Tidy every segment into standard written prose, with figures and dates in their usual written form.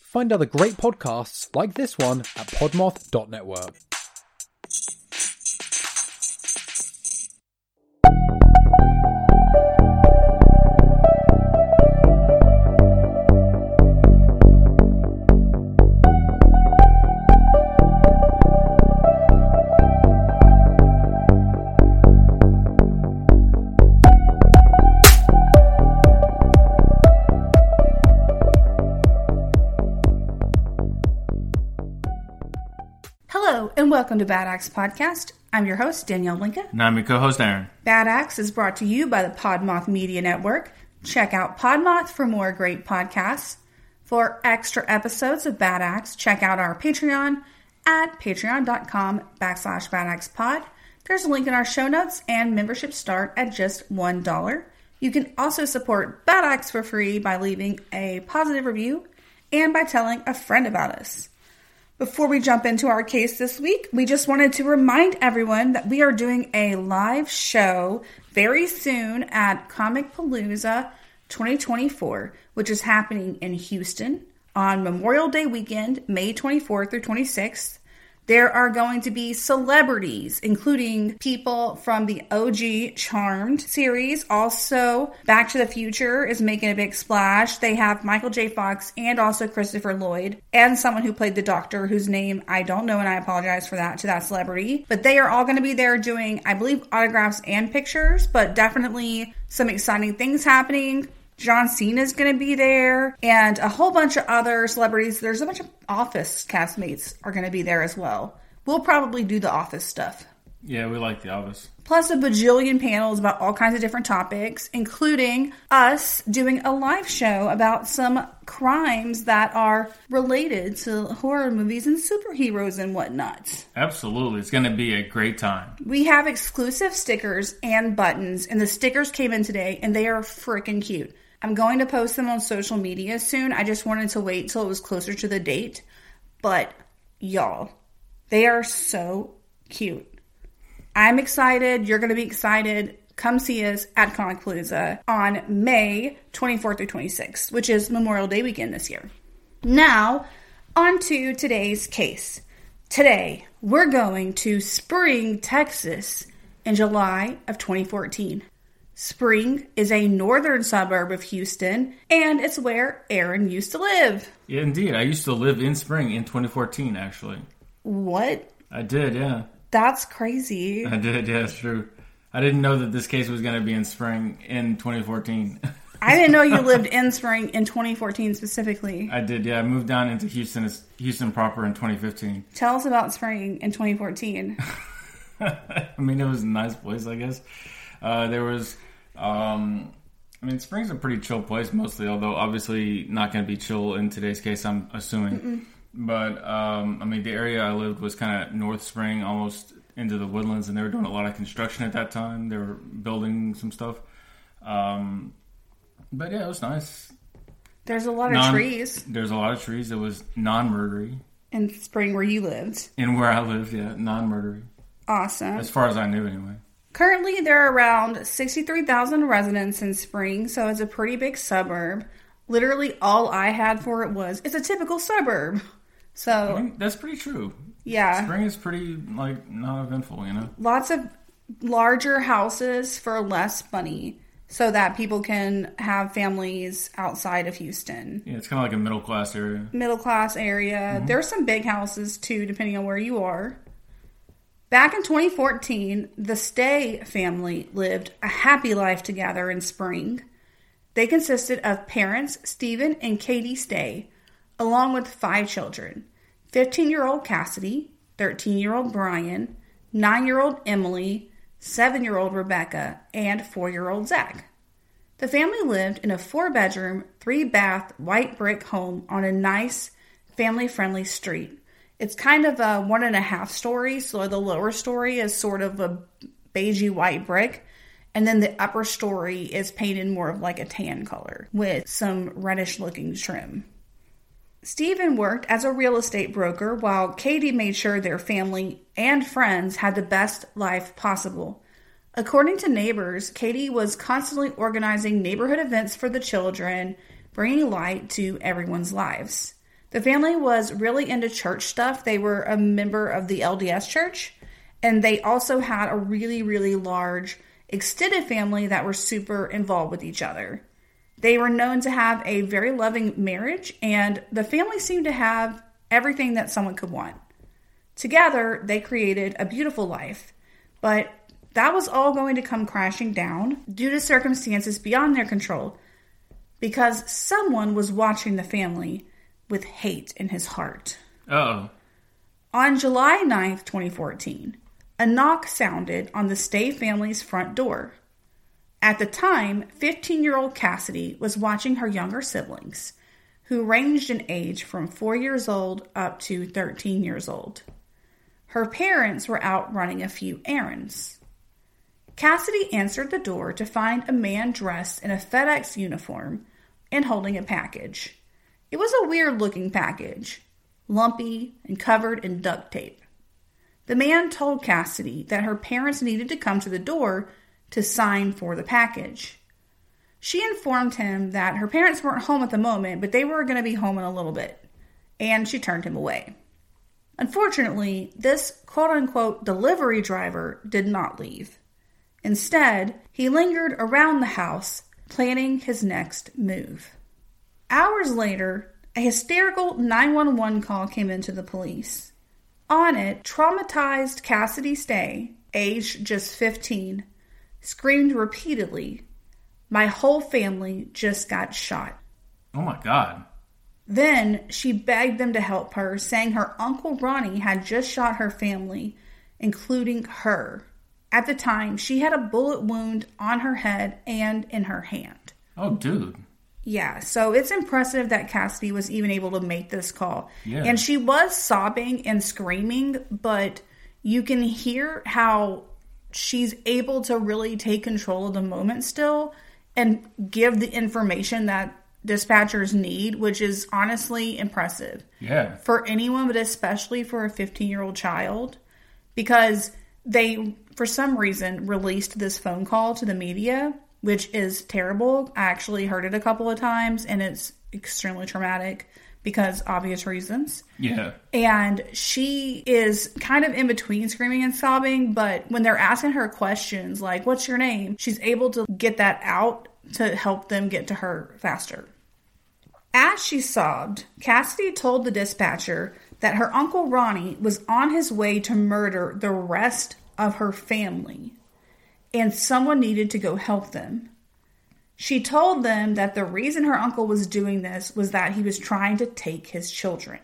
Find other great podcasts like this one at podmoth.network. Hello, and welcome to Bad Axe Podcast. I'm your host, Danielle Linka. And I'm your co-host, Aaron. Bad Axe is brought to you by the Podmoth Media Network. Check out Podmoth for more great podcasts. For extra episodes of Bad Axe, check out our Patreon at patreon.com/badaxepod. There's a link in our show notes, and memberships start at just $1. You can also support Bad Axe for free by leaving a positive review and by telling a friend about us. Before we jump into our case this week, we just wanted to remind everyone that we are doing a live show very soon at Comicpalooza 2024, which is happening in Houston on Memorial Day weekend, May 24th through 26th. There are going to be celebrities, including people from the OG Charmed series. Also, Back to the Future is making a big splash. They have Michael J. Fox and also Christopher Lloyd and someone who played the Doctor, whose name I don't know, and I apologize for that to that celebrity. But they are all going to be there doing, I believe, autographs and pictures, but definitely some exciting things happening. John Cena is going to be there, and a whole bunch of other celebrities. There's a bunch of Office castmates are going to be there as well. We'll probably do the Office stuff. Yeah, we like the Office. Plus a bajillion panels about all kinds of different topics, including us doing a live show about some crimes that are related to horror movies and superheroes and whatnot. Absolutely. It's going to be a great time. We have exclusive stickers and buttons, and the stickers came in today, and they are freaking cute. I'm going to post them on social media soon. I just wanted to wait till it was closer to the date. But, y'all, they are so cute. I'm excited. You're going to be excited. Come see us at Comicpalooza on May 24th through 26th, which is Memorial Day weekend this year. Now, on to today's case. Today, we're going to Spring, Texas in July of 2014. Spring is a northern suburb of Houston, and it's where Aaron used to live. Yeah, indeed. I used to live in Spring in 2014, actually. What? I did, yeah. That's crazy. I did, yeah, it's true. I didn't know that this case was going to be in Spring in 2014. I didn't know you lived in Spring in 2014 specifically. I did, yeah. I moved down into Houston proper in 2015. Tell us about Spring in 2014. I mean, it was a nice place, I guess. There was... Spring's a pretty chill place mostly, although obviously not going to be chill in today's case, I'm assuming. Mm-mm. But, the area I lived was kind of North Spring, almost into the woodlands, and they were doing a lot of construction at that time. They were building some stuff. But yeah, it was nice. There's a lot of trees. There's a lot of trees. It was non-murdery. In Spring where you lived. In where I lived, yeah, non-murdery. Awesome. As far as I knew, anyway. Currently, there are around 63,000 residents in Spring, so it's a pretty big suburb. Literally, all I had for it was, it's a typical suburb. So, I mean, that's pretty true. Yeah. Spring is pretty, not eventful, you know? Lots of larger houses for less money so that people can have families outside of Houston. Yeah, it's kind of like a middle-class area. Middle-class area. Mm-hmm. There's some big houses, too, depending on where you are. Back in 2014, the Stay family lived a happy life together in Spring. They consisted of parents Stephen and Katie Stay, along with 5 children. 15-year-old Cassidy, 13-year-old Brian, 9-year-old Emily, 7-year-old Rebecca, and 4-year-old Zach. The family lived in a 4-bedroom, 3-bath, white brick home on a nice, family-friendly street. It's kind of a 1.5 story, so the lower story is sort of a beigey white brick, and then the upper story is painted more of like a tan color with some reddish-looking trim. Stephen worked as a real estate broker while Katie made sure their family and friends had the best life possible. According to neighbors, Katie was constantly organizing neighborhood events for the children, bringing light to everyone's lives. The family was really into church stuff. They were a member of the LDS Church, and they also had a really, really large extended family that were super involved with each other. They were known to have a very loving marriage, and the family seemed to have everything that someone could want. Together, they created a beautiful life, but that was all going to come crashing down due to circumstances beyond their control, because someone was watching the family with hate in his heart. Uh-oh. On July 9th, 2014, a knock sounded on the Stay family's front door. At the time, 15-year-old Cassidy was watching her younger siblings, who ranged in age from 4 years old up to 13 years old. Her parents were out running a few errands. Cassidy answered the door to find a man dressed in a FedEx uniform and holding a package. It was a weird-looking package, lumpy and covered in duct tape. The man told Cassidy that her parents needed to come to the door to sign for the package. She informed him that her parents weren't home at the moment, but they were going to be home in a little bit, and she turned him away. Unfortunately, this quote-unquote delivery driver did not leave. Instead, he lingered around the house, planning his next move. Hours later, a hysterical 911 call came into the police. On it, traumatized Cassidy Stay, aged just 15, screamed repeatedly, "My whole family just got shot." Oh my God. Then she begged them to help her, saying her Uncle Ronnie had just shot her family, including her. At the time, she had a bullet wound on her head and in her hand. Oh, dude. Yeah, so it's impressive that Cassidy was even able to make this call. Yeah. And she was sobbing and screaming, but you can hear how she's able to really take control of the moment still and give the information that dispatchers need, which is honestly impressive. Yeah. For anyone, but especially for a 15-year-old child, because they, for some reason, released this phone call to the media, which is terrible. I actually heard it a couple of times, and it's extremely traumatic because obvious reasons. Yeah. And she is kind of in between screaming and sobbing, but when they're asking her questions like, "What's your name?" she's able to get that out to help them get to her faster. As she sobbed, Cassidy told the dispatcher that her Uncle Ronnie was on his way to murder the rest of her family, and someone needed to go help them. She told them that the reason her uncle was doing this was that he was trying to take his children.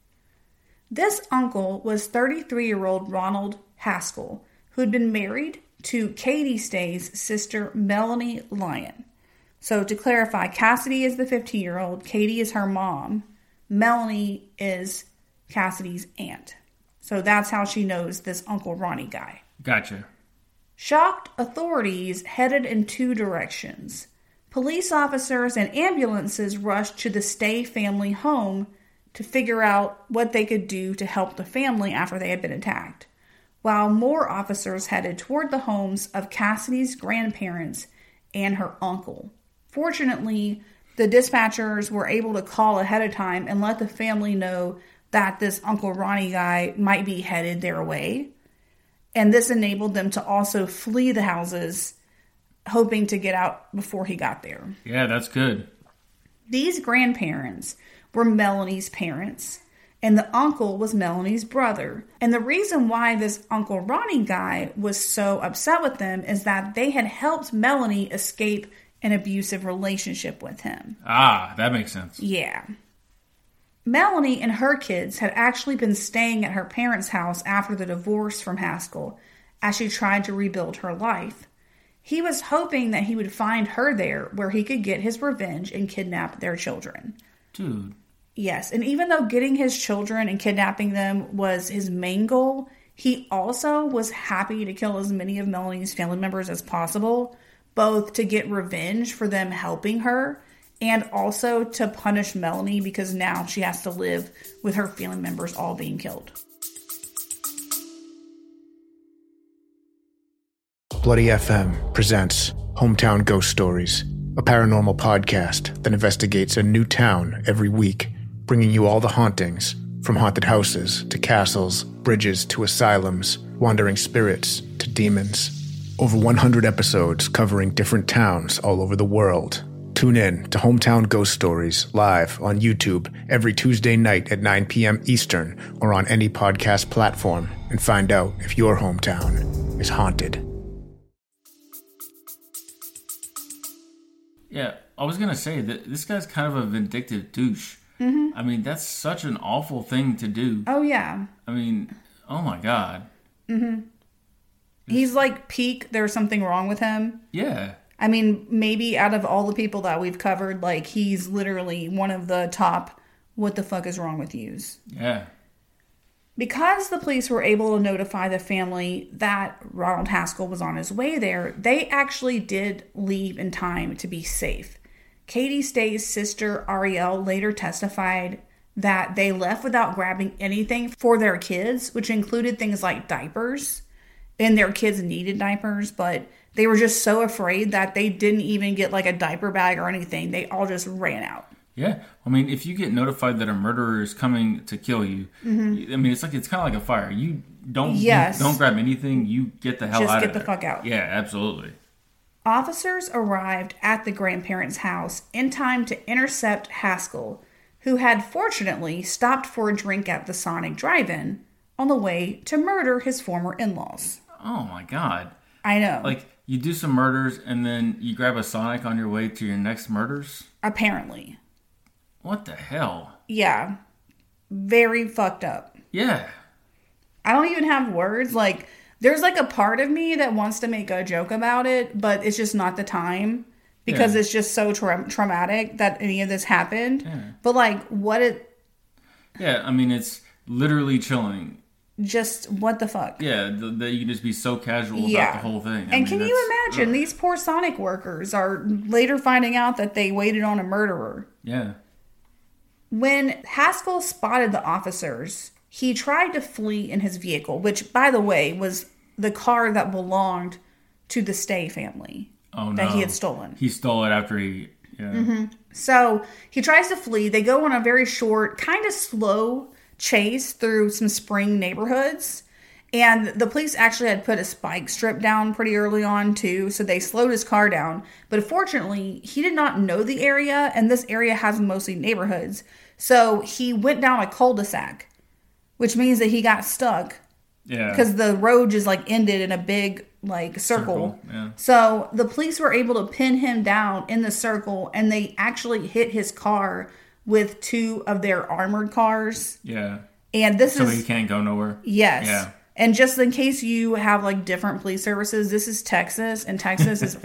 This uncle was 33-year-old Ronald Haskell, who had been married to Katie Stay's sister, Melanie Lyon. So to clarify, Cassidy is the 15-year-old, Katie is her mom, Melanie is Cassidy's aunt. So that's how she knows this Uncle Ronnie guy. Gotcha. Shocked authorities headed in two directions. Police officers and ambulances rushed to the Stay family home to figure out what they could do to help the family after they had been attacked, while more officers headed toward the homes of Cassidy's grandparents and her uncle. Fortunately, the dispatchers were able to call ahead of time and let the family know that this Uncle Ronnie guy might be headed their way. And this enabled them to also flee the houses, hoping to get out before he got there. Yeah, that's good. These grandparents were Melanie's parents, and the uncle was Melanie's brother. And the reason why this Uncle Ronnie guy was so upset with them is that they had helped Melanie escape an abusive relationship with him. Ah, that makes sense. Yeah. Melanie and her kids had actually been staying at her parents' house after the divorce from Haskell as she tried to rebuild her life. He was hoping that he would find her there where he could get his revenge and kidnap their children. Dude. Yes, and even though getting his children and kidnapping them was his main goal, he also was happy to kill as many of Melanie's family members as possible, both to get revenge for them helping her and also to punish Melanie because now she has to live with her family members all being killed. Bloody FM presents Hometown Ghost Stories, a paranormal podcast that investigates a new town every week. bringing you all the hauntings, from haunted houses to castles, bridges to asylums, wandering spirits to demons. Over 100 episodes covering different towns all over the world. Tune in to Hometown Ghost Stories live on YouTube every Tuesday night at 9 p.m. Eastern or on any podcast platform and find out if your hometown is haunted. Yeah, I was going to say that this guy's kind of a vindictive douche. I mean, that's such an awful thing to do. Oh, yeah. I mean, oh my God. He's like peak, there's something wrong with him. Yeah. I mean, maybe out of all the people that we've covered, like, he's literally one of the top, what the fuck is wrong with yous. Yeah. Because the police were able to notify the family that Ronald Haskell was on his way there, they actually did leave in time to be safe. Katie Stay's sister, Ariel, later testified that they left without grabbing anything for their kids, which included things like diapers. And their kids needed diapers, but they were just so afraid that they didn't even get like a diaper bag or anything. They all just ran out. Yeah. I mean, if you get notified that a murderer is coming to kill you, I mean, it's kind of like a fire. You don't grab anything. You get the hell just out of there. Just get the fuck out. Yeah, absolutely. Officers arrived at the grandparents' house in time to intercept Haskell, who had fortunately stopped for a drink at the Sonic Drive-In on the way to murder his former in-laws. Oh my God. I know. Like, you do some murders and then you grab a Sonic on your way to your next murders? Apparently. What the hell? Yeah. Very fucked up. Yeah. I don't even have words. Like, there's like a part of me that wants to make a joke about it, but it's just not the time because it's just so traumatic that any of this happened. Yeah. But like, what it... Yeah, I mean, it's literally chilling. Just, what the fuck? Yeah, that you can just be so casual about the whole thing. And can you imagine, these poor Sonic workers are later finding out that they waited on a murderer. Yeah. When Haskell spotted the officers, he tried to flee in his vehicle, which, by the way, was the car that belonged to the Stay family that he had stolen. He stole it after he... Yeah. So he tries to flee. They go on a very short, kind of slow chase through some spring neighborhoods. And the police actually had put a spike strip down pretty early on too, so they slowed his car down. But fortunately, he did not know the area, and this area has mostly neighborhoods. So he went down a cul-de-sac, which means that he got stuck. Yeah. Because the road just like ended in a big like circle. Yeah. So the police were able to pin him down in the circle, and they actually hit his car with two of their armored cars. Yeah. And this so he can't go nowhere? Yes. Yeah. And just in case you have like different police services, this is Texas, and Texas is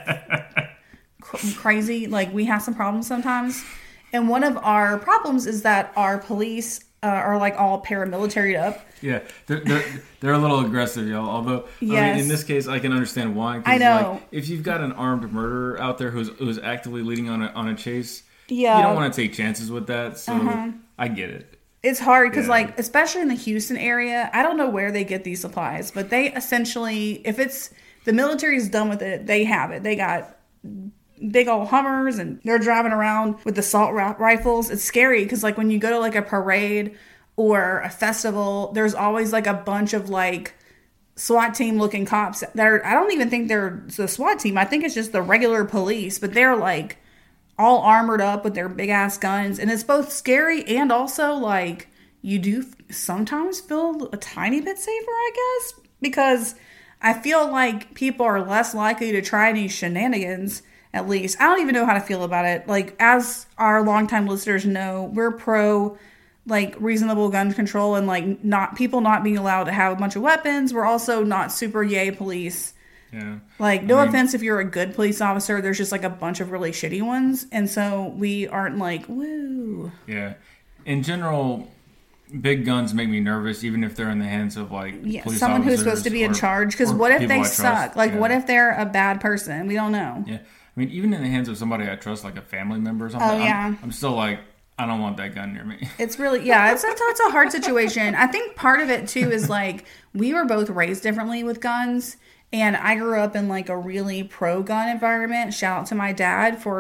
crazy. Like, we have some problems sometimes. And one of our problems is that our police are like all paramilitaried up. Yeah, they're a little aggressive, y'all. Although, yes. I mean, in this case, I can understand why. I know. Like, if you've got an armed murderer out there who's actively leading on a chase, yeah, you don't want to take chances with that. So I get it. It's hard because, like, especially in the Houston area, I don't know where they get these supplies, but they essentially, if it's the military's done with it, they have it. They got big old Hummers, and they're driving around with assault rifles. It's scary because, like, when you go to like a parade or a festival, there's always like a bunch of like SWAT team looking cops that are, I don't even think they're the SWAT team. I think it's just the regular police, but they're like all armored up with their big ass guns. And it's both scary and also like you do sometimes feel a tiny bit safer, I guess, because I feel like people are less likely to try any shenanigans. At least I don't even know how to feel about it. Like, as our longtime listeners know, we're pro like reasonable gun control and like not people not being allowed to have a bunch of weapons. We're also not super yay police. Yeah. Like, no offense if you're a good police officer, there's just like a bunch of really shitty ones, and so we aren't like woo. Yeah. In general, big guns make me nervous, even if they're in the hands of like police someone who's officers supposed to be in charge. Because what if they suck? Like, what if they're a bad person? We don't know. Yeah. I mean, even in the hands of somebody I trust, like a family member or something, I'm still like, I don't want that gun near me. It's really, it's a hard situation. I think part of it, too, is like, we were both raised differently with guns, and I grew up in like a really pro-gun environment. Shout out to my dad for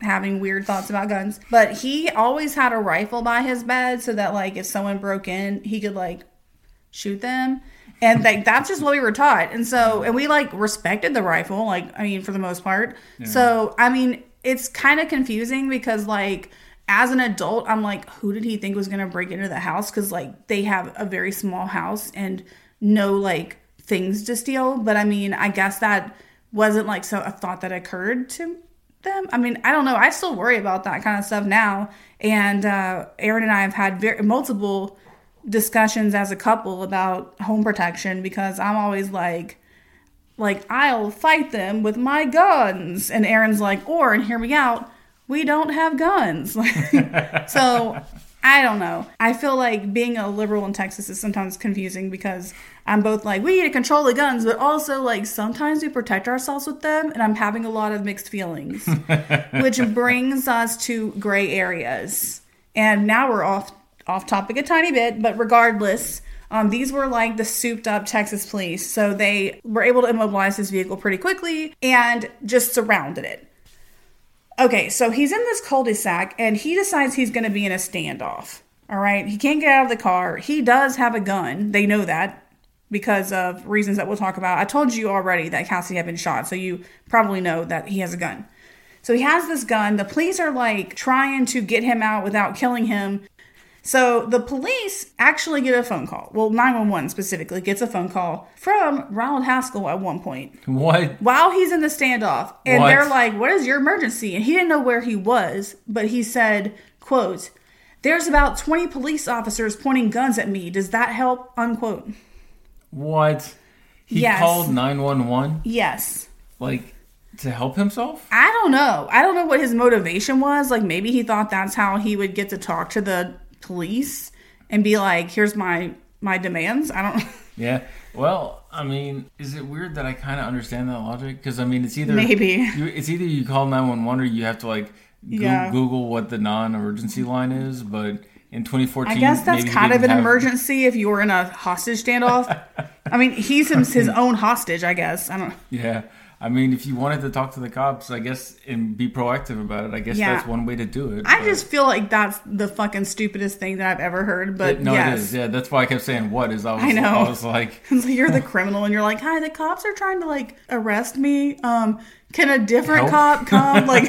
having weird thoughts about guns. But he always had a rifle by his bed so that, like, if someone broke in, he could, like, shoot them. And, like, that's just what we were taught. And so, and we, like, respected the rifle, like, I mean, for the most part. Yeah. So, I mean, it's kind of confusing because, like, as an adult, I'm like, who did he think was going to break into the house? Because, like, they have a very small house and no, like, things to steal. But, I mean, I guess that wasn't, like, a thought that occurred to them. I mean, I don't know. I still worry about that kind of stuff now. And Aaron and I have had multiple discussions as a couple about home protection because I'm always like I'll fight them with my guns. And Aaron's like, and hear me out, we don't have guns. So I don't know. I feel like being a liberal in Texas is sometimes confusing because I'm both like, we need to control the guns, but also like sometimes we protect ourselves with them, and I'm having a lot of mixed feelings, which brings us to gray areas. And now we're off topic a tiny bit, but regardless, these were like the souped up Texas police. So they were able to immobilize this vehicle pretty quickly and just surrounded it. Okay, so he's in this cul-de-sac, and he decides he's going to be in a standoff, all right? He can't get out of the car. He does have a gun. They know that because of reasons that we'll talk about. I told you already that Cassie had been shot, so you probably know that he has a gun. So he has this gun. The police are, like, trying to get him out without killing him. So the police actually get a phone call. Well, 911 specifically gets a phone call from Ronald Haskell at one point. What? While he's in the standoff. And they're like, what is your emergency? And he didn't know where he was, but he said, quote, "There's about 20 police officers pointing guns at me. Does that help?" Unquote. What? He called 911? Yes. Like, to help himself? I don't know. I don't know what his motivation was. Like, maybe he thought that's how he would get to talk to the police and be like, here's my demands. I don't. Yeah. Well, I mean, is it weird that I kind of understand that logic? Because I mean, it's either you call 911 or you have to like Google what the non-emergency line is. But in 2014, I guess that's kind of an emergency if you were in a hostage standoff. I mean, he's his own hostage, I guess. I don't. Yeah. I mean, if you wanted to talk to the cops, I guess, and be proactive about it, I guess that's one way to do it. I just feel like that's the fucking stupidest thing that I've ever heard. But it is. Yeah, that's why I kept saying what is. I know. I was like, you're the criminal, and you're like, hi, the cops are trying to like arrest me. Can a different cop come? Like,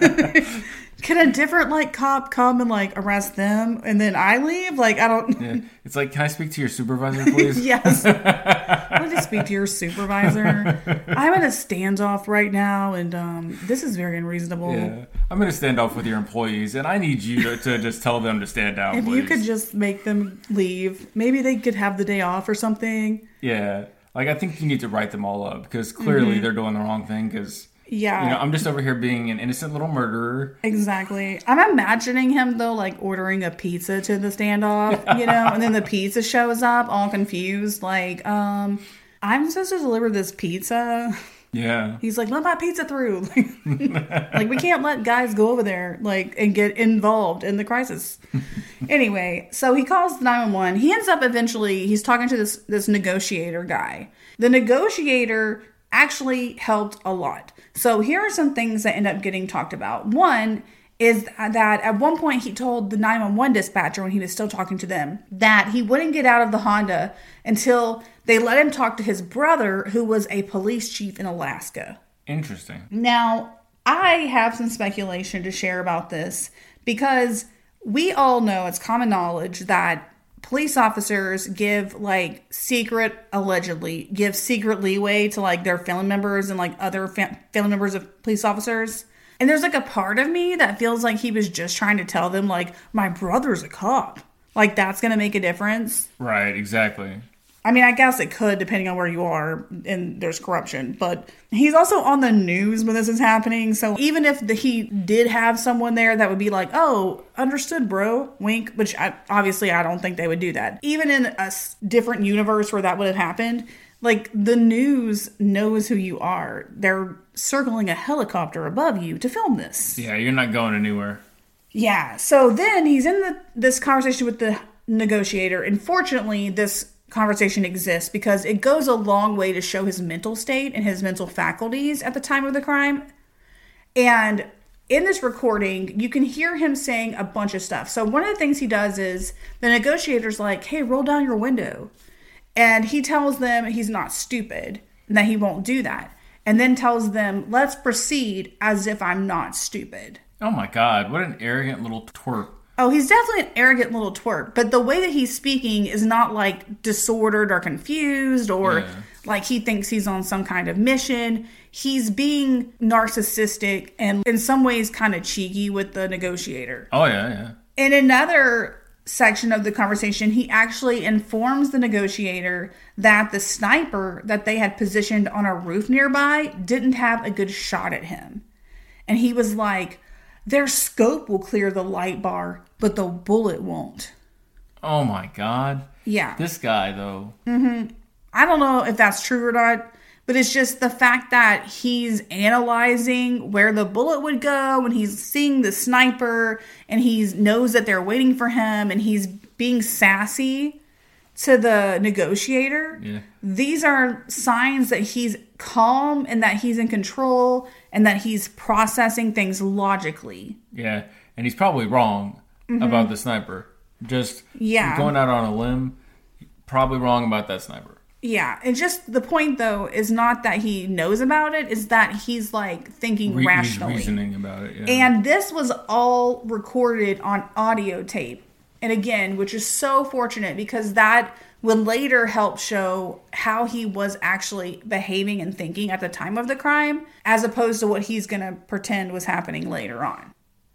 can a different like cop come and like arrest them, and then I leave? Like, I don't. Yeah. It's like, can I speak to your supervisor, please? Yes. I want to speak to your supervisor. I'm in a standoff right now, and this is very unreasonable. Yeah, I'm in a standoff with your employees, and I need you to just tell them to stand down, please. If you could just make them leave, maybe they could have the day off or something. Yeah, like I think you need to write them all up because clearly they're doing the wrong thing. Because I'm just over here being an innocent little murderer. Exactly. I'm imagining him though, like ordering a pizza to the standoff, and then the pizza shows up all confused, like, I'm supposed to deliver this pizza. Yeah. He's like, let my pizza through. Like, we can't let guys go over there, like, and get involved in the crisis. Anyway, so he calls 911. He ends up he's talking to this negotiator guy. The negotiator actually helped a lot. So here are some things that end up getting talked about. One is that at one point he told the 911 dispatcher when he was still talking to them that he wouldn't get out of the Honda until they let him talk to his brother, who was a police chief in Alaska. Interesting. Now, I have some speculation to share about this because we all know, it's common knowledge, that police officers give allegedly give secret leeway to like their family members and like other family members of police officers. And there's like a part of me that feels like he was just trying to tell them like, my brother's a cop. Like that's going to make a difference. Right, exactly. I mean, I guess it could depending on where you are and there's corruption. But he's also on the news when this is happening. So even if he did have someone there that would be like, oh, understood, bro, wink. Which obviously I don't think they would do that. Even in a different universe where that would have happened, like the news knows who you are. They're circling a helicopter above you to film this. Yeah, you're not going anywhere. Yeah. So then he's in this conversation with the negotiator. And fortunately, this conversation exists because it goes a long way to show his mental state and his mental faculties at the time of the crime. And in this recording, you can hear him saying a bunch of stuff. So one of the things he does is the negotiator's like, hey, roll down your window. And he tells them he's not stupid and that he won't do that. And then tells them, let's proceed as if I'm not stupid. Oh my God, what an arrogant little twerp. Oh, he's definitely an arrogant little twerp. But the way that he's speaking is not like disordered or confused or like he thinks he's on some kind of mission. He's being narcissistic and in some ways kind of cheeky with the negotiator. Oh, yeah. In another section of the conversation, he actually informs the negotiator that the sniper that they had positioned on a roof nearby didn't have a good shot at him. And he was like, their scope will clear the light bar, but the bullet won't. Oh my God. Yeah. This guy, though. Mm-hmm. I don't know if that's true or not, but it's just the fact that he's analyzing where the bullet would go and he's seeing the sniper and he knows that they're waiting for him and he's being sassy to the negotiator. Yeah. These are signs that he's calm and that he's in control and that he's processing things logically. Yeah, and he's probably wrong about the sniper. Just going out on a limb, probably wrong about that sniper. Yeah, and just the point, though, is not that he knows about it, is that he's, like, thinking rationally. He's reasoning about it, yeah. And this was all recorded on audio tape. And again, which is so fortunate because that would later help show how he was actually behaving and thinking at the time of the crime, as opposed to what he's going to pretend was happening later on.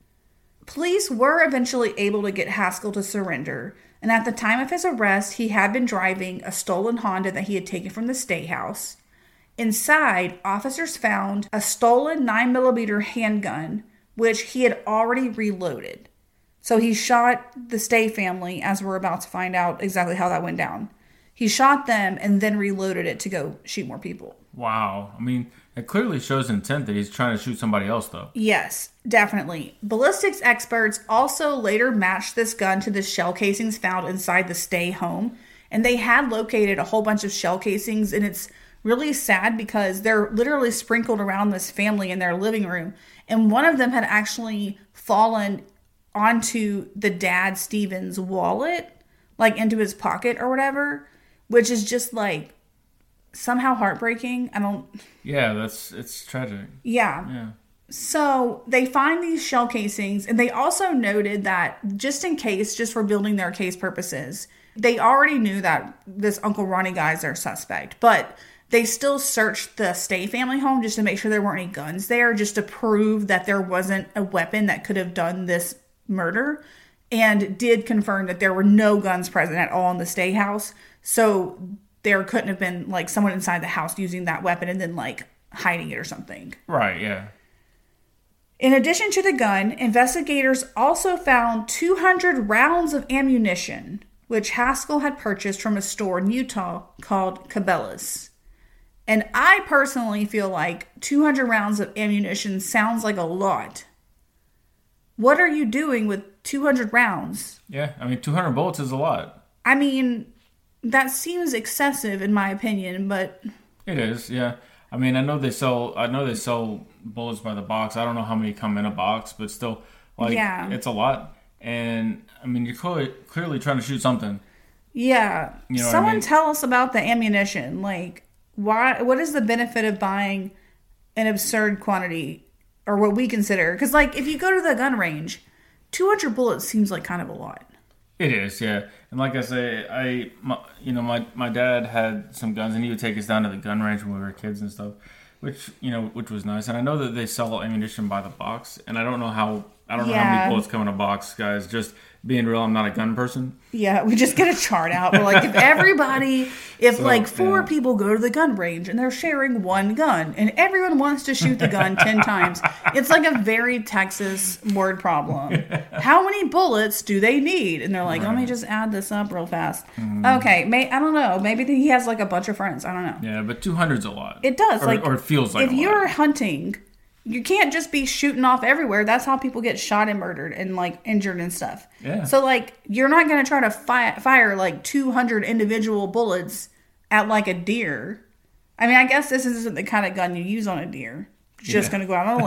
Police were eventually able to get Haskell to surrender, and at the time of his arrest, he had been driving a stolen Honda that he had taken from the State House. Inside, officers found a stolen 9mm handgun, which he had already reloaded. So he shot the Stay family, as we're about to find out exactly how that went down. He shot them and then reloaded it to go shoot more people. Wow. I mean, it clearly shows intent that he's trying to shoot somebody else, though. Yes, definitely. Ballistics experts also later matched this gun to the shell casings found inside the Stay home. And they had located a whole bunch of shell casings. And it's really sad because they're literally sprinkled around this family in their living room. And one of them had actually fallen onto the dad Steven's wallet, like into his pocket or whatever, which is just like somehow heartbreaking. Yeah, it's tragic. Yeah. So they find these shell casings, and they also noted that just in case, just for building their case purposes, they already knew that this Uncle Ronnie guy is their suspect, but they still searched the Stay family home just to make sure there weren't any guns there, just to prove that there wasn't a weapon that could have done this murder, and did confirm that there were no guns present at all in the Stay house. So there couldn't have been like someone inside the house using that weapon and then like hiding it or something. Right, yeah. In addition to the gun, investigators also found 200 rounds of ammunition, which Haskell had purchased from a store in Utah called Cabela's. And I personally feel like 200 rounds of ammunition sounds like a lot. What are you doing with 200 rounds? Yeah, I mean, 200 bullets is a lot. I mean, that seems excessive in my opinion, but it is, yeah. I mean, I know they sell bullets by the box. I don't know how many come in a box, but still, like, it's a lot. And I mean, you're clearly trying to shoot something. Yeah. You know Someone what I mean? Tell us about the ammunition. Like, what is the benefit of buying an absurd quantity, or what we consider? Because, like, if you go to the gun range, 200 bullets seems like kind of a lot. It is, yeah. And like I say, my dad had some guns, and he would take us down to the gun range when we were kids and stuff, which was nice. And I know that they sell ammunition by the box, and I don't know how many bullets come in a box, guys. Just being real, I'm not a gun person. Yeah, we just get a chart out. We're like, if four people go to the gun range and they're sharing one gun and everyone wants to shoot the gun 10 times, it's like a very Texas word problem. How many bullets do they need? And they're like, let me just add this up real fast. Okay, I don't know. Maybe he has like a bunch of friends. I don't know. Yeah, but 200's a lot. It does. Or it feels like if you're hunting, you can't just be shooting off everywhere. That's how people get shot and murdered and like injured and stuff. Yeah. So like you're not going to try to fire like 200 individual bullets at like a deer. I mean, I guess this isn't the kind of gun you use on a deer. just going to go out on a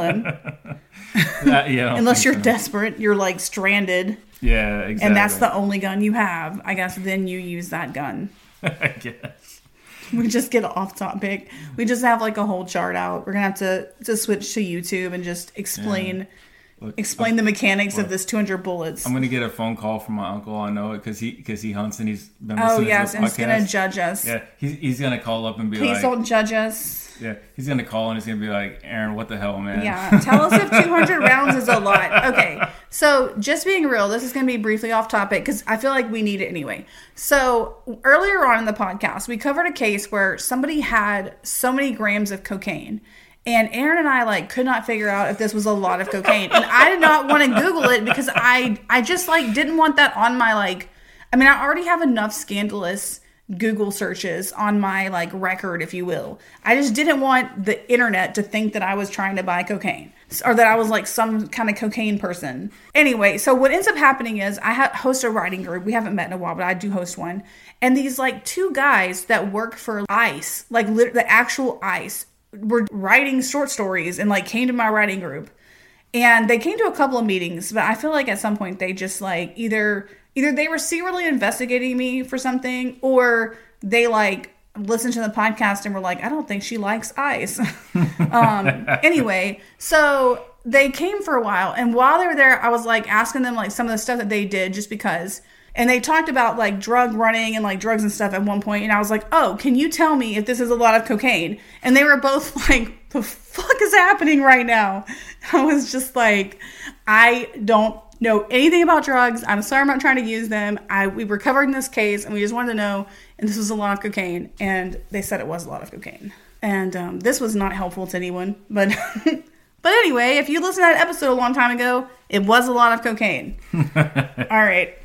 limb. Unless you're desperate, you're like stranded. Yeah, exactly. And that's the only gun you have. I guess then you use that gun. I guess. We just get off topic. We just have like a whole chart out. We're going to have to switch to YouTube and just explain the mechanics of this 200 bullets. I'm going to get a phone call from my uncle. I know it because he hunts and he's been listening to the podcast. And he's going to judge us. Yeah, he's going to call up and be Please don't judge us. Yeah, he's going to call and he's going to be like, Aaron, what the hell, man? Yeah, tell us if 200 rounds is a lot. Okay, so just being real, this is going to be briefly off topic because I feel like we need it anyway. So earlier on in the podcast, we covered a case where somebody had so many grams of cocaine. And Aaron and I could not figure out if this was a lot of cocaine. And I did not want to Google it because I just didn't want that on my I already have enough scandalous Google searches on my record, if you will. I just didn't want the internet to think that I was trying to buy cocaine or that I was some kind of cocaine person. Anyway, so what ends up happening is I host a writing group. We haven't met in a while, but I do host one. And these two guys that work for ICE, the actual ICE, were writing short stories and came to my writing group. And they came to a couple of meetings, but I feel like at some point they just either they were secretly investigating me for something, or they listened to the podcast and were like, I don't think she likes ICE. Anyway, so they came for a while, and while they were there, I was asking them some of the stuff that they did just because. And they talked about drug running and drugs and stuff at one point. And I was like, oh, can you tell me if this is a lot of cocaine? And they were both the fuck is happening right now? I was just I don't know anything about drugs. I'm sorry, I'm not trying to use them. We were covering this case and we just wanted to know. And this was a lot of cocaine. And they said it was a lot of cocaine. And this was not helpful to anyone. But but anyway, if you listened to that episode a long time ago, it was a lot of cocaine. All right.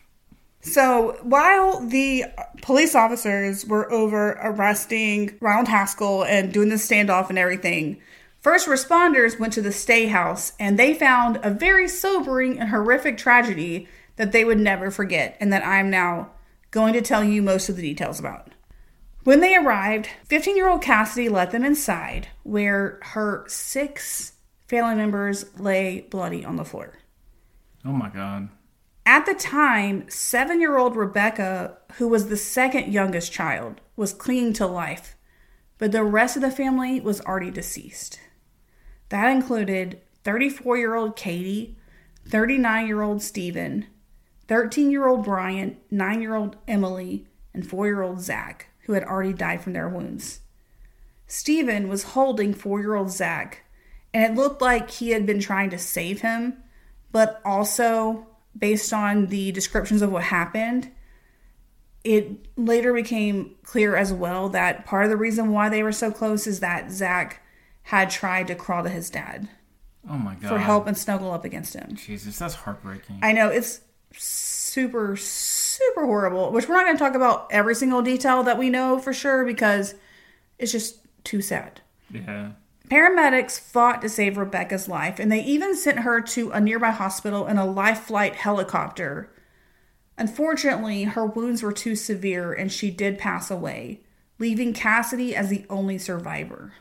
So while the police officers were over arresting Ronald Haskell and doing the standoff and everything, first responders went to the Stay House and they found a very sobering and horrific tragedy that they would never forget and that I'm now going to tell you most of the details about. When they arrived, 15-year-old Cassidy let them inside where her 6 family members lay bloody on the floor. Oh my God. At the time, 7-year-old Rebecca, who was the second youngest child, was clinging to life, but the rest of the family was already deceased. That included 34-year-old Katie, 39-year-old Stephen, 13-year-old Bryant, 9-year-old Emily, and 4-year-old Zach, who had already died from their wounds. Stephen was holding 4-year-old Zach, and it looked like he had been trying to save him, but also, based on the descriptions of what happened, it later became clear as well that part of the reason why they were so close is that Zach had tried to crawl to his dad. Oh my God. For help and snuggle up against him. Jesus, that's heartbreaking. I know, it's super, super horrible, which we're not going to talk about every single detail that we know for sure because it's just too sad. Yeah. Paramedics fought to save Rebecca's life, and they even sent her to a nearby hospital in a life flight helicopter. Unfortunately, her wounds were too severe, and she did pass away, leaving Cassidy as the only survivor.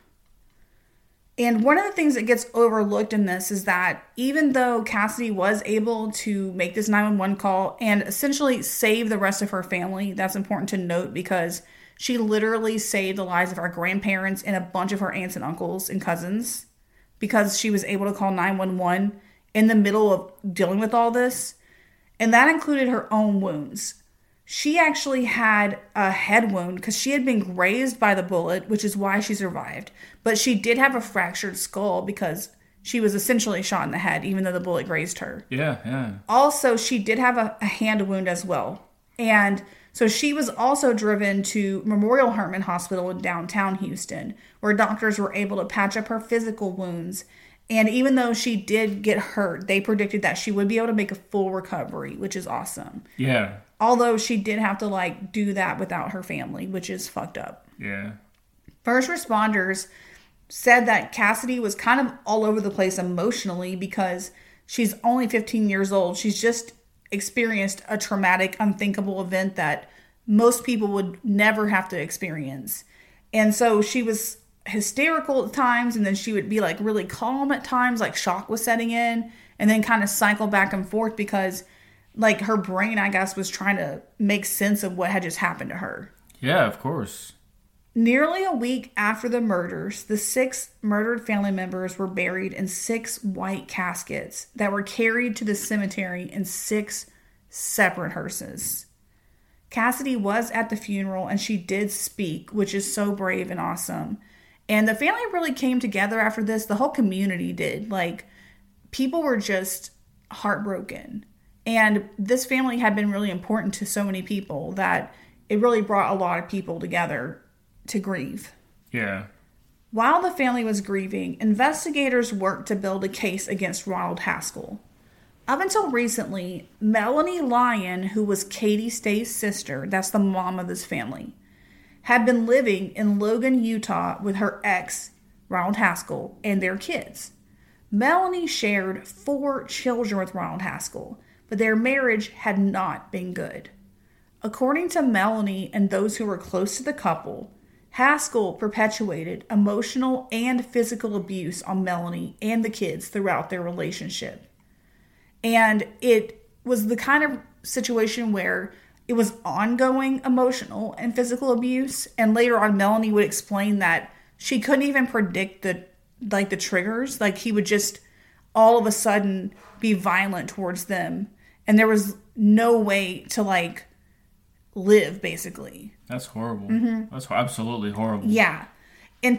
And one of the things that gets overlooked in this is that even though Cassidy was able to make this 911 call and essentially save the rest of her family, that's important to note because she literally saved the lives of our grandparents and a bunch of her aunts and uncles and cousins because she was able to call 911 in the middle of dealing with all this. And that included her own wounds. She actually had a head wound because she had been grazed by the bullet, which is why she survived. But she did have a fractured skull because she was essentially shot in the head, even though the bullet grazed her. Yeah. Also, she did have a hand wound as well. And so she was also driven to Memorial Hermann Hospital in downtown Houston, where doctors were able to patch up her physical wounds. And even though she did get hurt, they predicted that she would be able to make a full recovery, which is awesome. Yeah. Although she did have to do that without her family, which is fucked up. Yeah. First responders said that Cassidy was kind of all over the place emotionally because she's only 15 years old. She's just experienced a traumatic, unthinkable event that most people would never have to experience. And so she was hysterical at times, and then she would be like really calm at times, like shock was setting in, and then kind of cycle back and forth because like her brain, I guess, was trying to make sense of what had just happened to her. Yeah, of course. Nearly a week after the murders, the 6 murdered family members were buried in 6 white caskets that were carried to the cemetery in 6 separate hearses. Cassidy was at the funeral and she did speak, which is so brave and awesome. And the family really came together after this. The whole community did. Like, people were just heartbroken. And this family had been really important to so many people that it really brought a lot of people together to grieve. Yeah. While the family was grieving, investigators worked to build a case against Ronald Haskell. Up until recently, Melanie Lyon, who was Katie Stay's sister, that's the mom of this family, had been living in Logan, Utah with her ex, Ronald Haskell, and their kids. Melanie shared 4 children with Ronald Haskell, but their marriage had not been good. According to Melanie and those who were close to the couple, Haskell perpetuated emotional and physical abuse on Melanie and the kids throughout their relationship. And it was the kind of situation where it was ongoing emotional and physical abuse. And later on, Melanie would explain that she couldn't even predict the triggers. Like, he would just all of a sudden be violent towards them. And there was no way to like live, basically. That's horrible. Mm-hmm. That's absolutely horrible. Yeah. In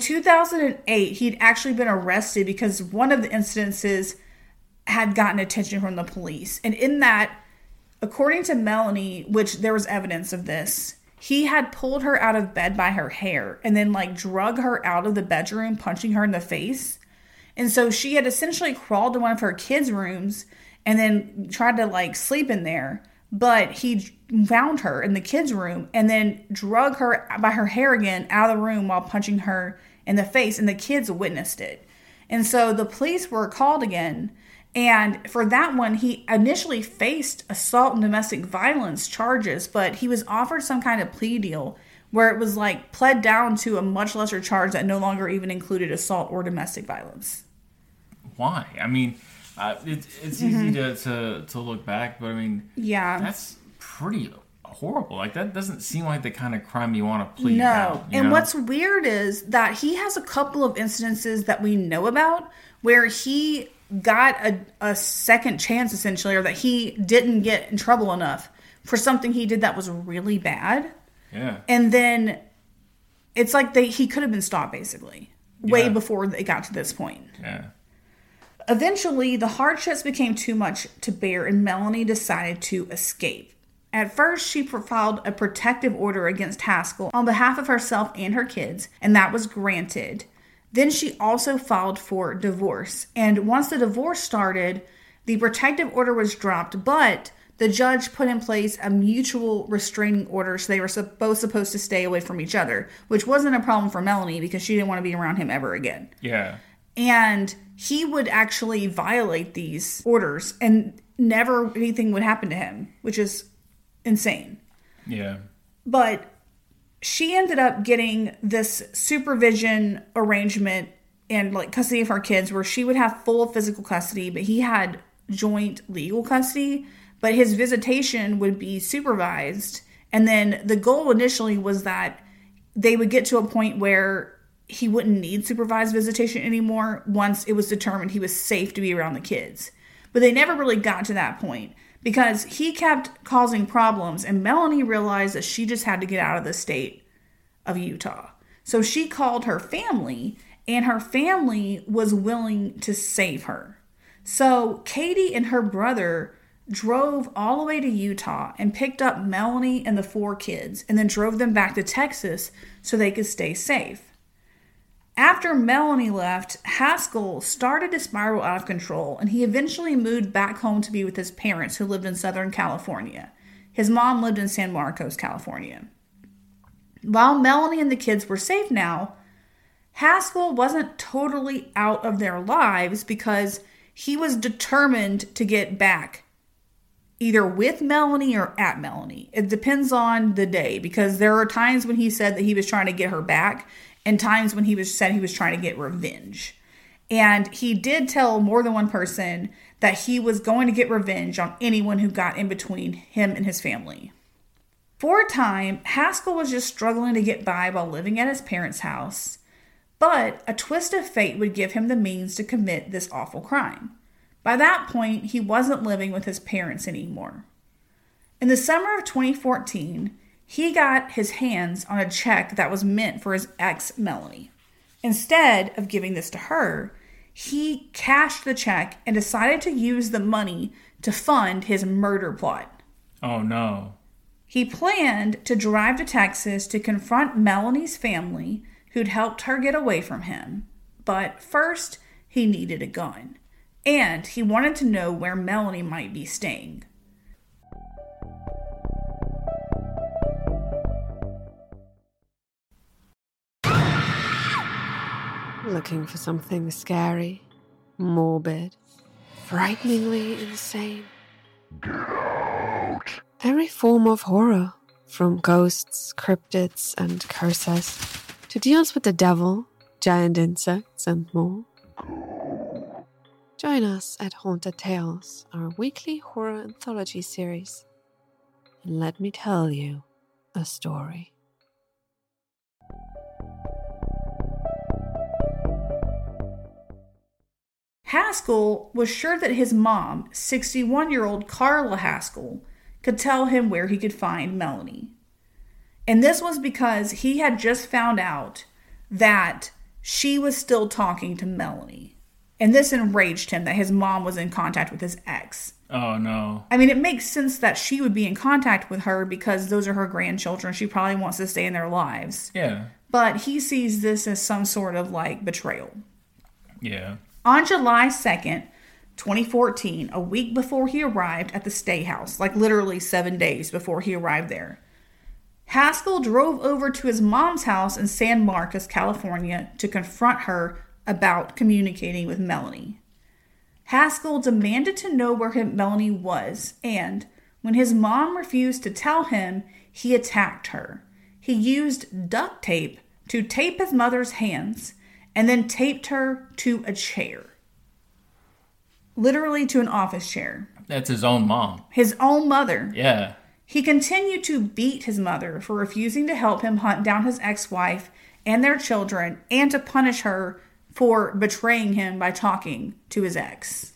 2008, he'd actually been arrested because one of the incidences had gotten attention from the police. And in that, according to Melanie, which there was evidence of this, he had pulled her out of bed by her hair and then like drug her out of the bedroom, punching her in the face. And so she had essentially crawled to one of her kids' rooms and then tried to like sleep in there. But he found her in the kids' room and then drug her by her hair again out of the room while punching her in the face. And the kids witnessed it. And so the police were called again. And for that one, he initially faced assault and domestic violence charges, but he was offered some kind of plea deal where it was like pled down to a much lesser charge that no longer even included assault or domestic violence. Why? I mean, it's easy to look back, but I mean, yeah, that's pretty horrible. Like, that doesn't seem like the kind of crime you want to plead out. No. And what's weird is that he has a couple of incidences that we know about where he got a second chance, essentially, or that he didn't get in trouble enough for something he did that was really bad. Yeah. And then it's like he could have been stopped, basically, way before they got to this point. Yeah. Eventually, the hardships became too much to bear, and Melanie decided to escape. At first, she filed a protective order against Haskell on behalf of herself and her kids, and that was granted. Then she also filed for divorce. And once the divorce started, the protective order was dropped, but the judge put in place a mutual restraining order, so they were both supposed to stay away from each other, which wasn't a problem for Melanie because she didn't want to be around him ever again. Yeah. And he would actually violate these orders and never anything would happen to him, which is insane. Yeah. But she ended up getting this supervision arrangement and like custody of her kids where she would have full physical custody, but he had joint legal custody, but his visitation would be supervised. And then the goal initially was that they would get to a point where he wouldn't need supervised visitation anymore once it was determined he was safe to be around the kids. But they never really got to that point because he kept causing problems, and Melanie realized that she just had to get out of the state of Utah. So she called her family, and her family was willing to save her. So Katie and her brother drove all the way to Utah and picked up Melanie and the 4 kids and then drove them back to Texas so they could stay safe. After Melanie left, Haskell started to spiral out of control, and he eventually moved back home to be with his parents who lived in Southern California. His mom lived in San Marcos, California. While Melanie and the kids were safe now, Haskell wasn't totally out of their lives because he was determined to get back, either with Melanie or at Melanie. It depends on the day, because there are times when he said that he was trying to get her back, and times when he said he was trying to get revenge. And he did tell more than one person that he was going to get revenge on anyone who got in between him and his family. For a time, Haskell was just struggling to get by while living at his parents' house, but a twist of fate would give him the means to commit this awful crime. By that point, he wasn't living with his parents anymore. In the summer of 2014, he got his hands on a check that was meant for his ex, Melanie. Instead of giving this to her, he cashed the check and decided to use the money to fund his murder plot. Oh, no. He planned to drive to Texas to confront Melanie's family, who'd helped her get away from him. But first, he needed a gun. And he wanted to know where Melanie might be staying. Looking for something scary, morbid, frighteningly insane. Get out! Every form of horror, from ghosts, cryptids, and curses, to deals with the devil, giant insects, and more. Go. Join us at Haunted Tales, our weekly horror anthology series, and let me tell you a story. Haskell was sure that his mom, 61-year-old Carla Haskell, could tell him where he could find Melanie. And this was because he had just found out that she was still talking to Melanie. And this enraged him that his mom was in contact with his ex. Oh, no. I mean, it makes sense that she would be in contact with her because those are her grandchildren. She probably wants to stay in their lives. Yeah. But he sees this as some sort of, betrayal. Yeah. On July 2nd, 2014, a week before he arrived at the stay house, literally 7 days before he arrived there, Haskell drove over to his mom's house in San Marcos, California, to confront her about communicating with Melanie. Haskell demanded to know where Melanie was, and when his mom refused to tell him, he attacked her. He used duct tape to tape his mother's hands and then taped her to a chair. Literally to an office chair. That's his own mom. His own mother. Yeah. He continued to beat his mother for refusing to help him hunt down his ex-wife and their children, and to punish her for betraying him by talking to his ex.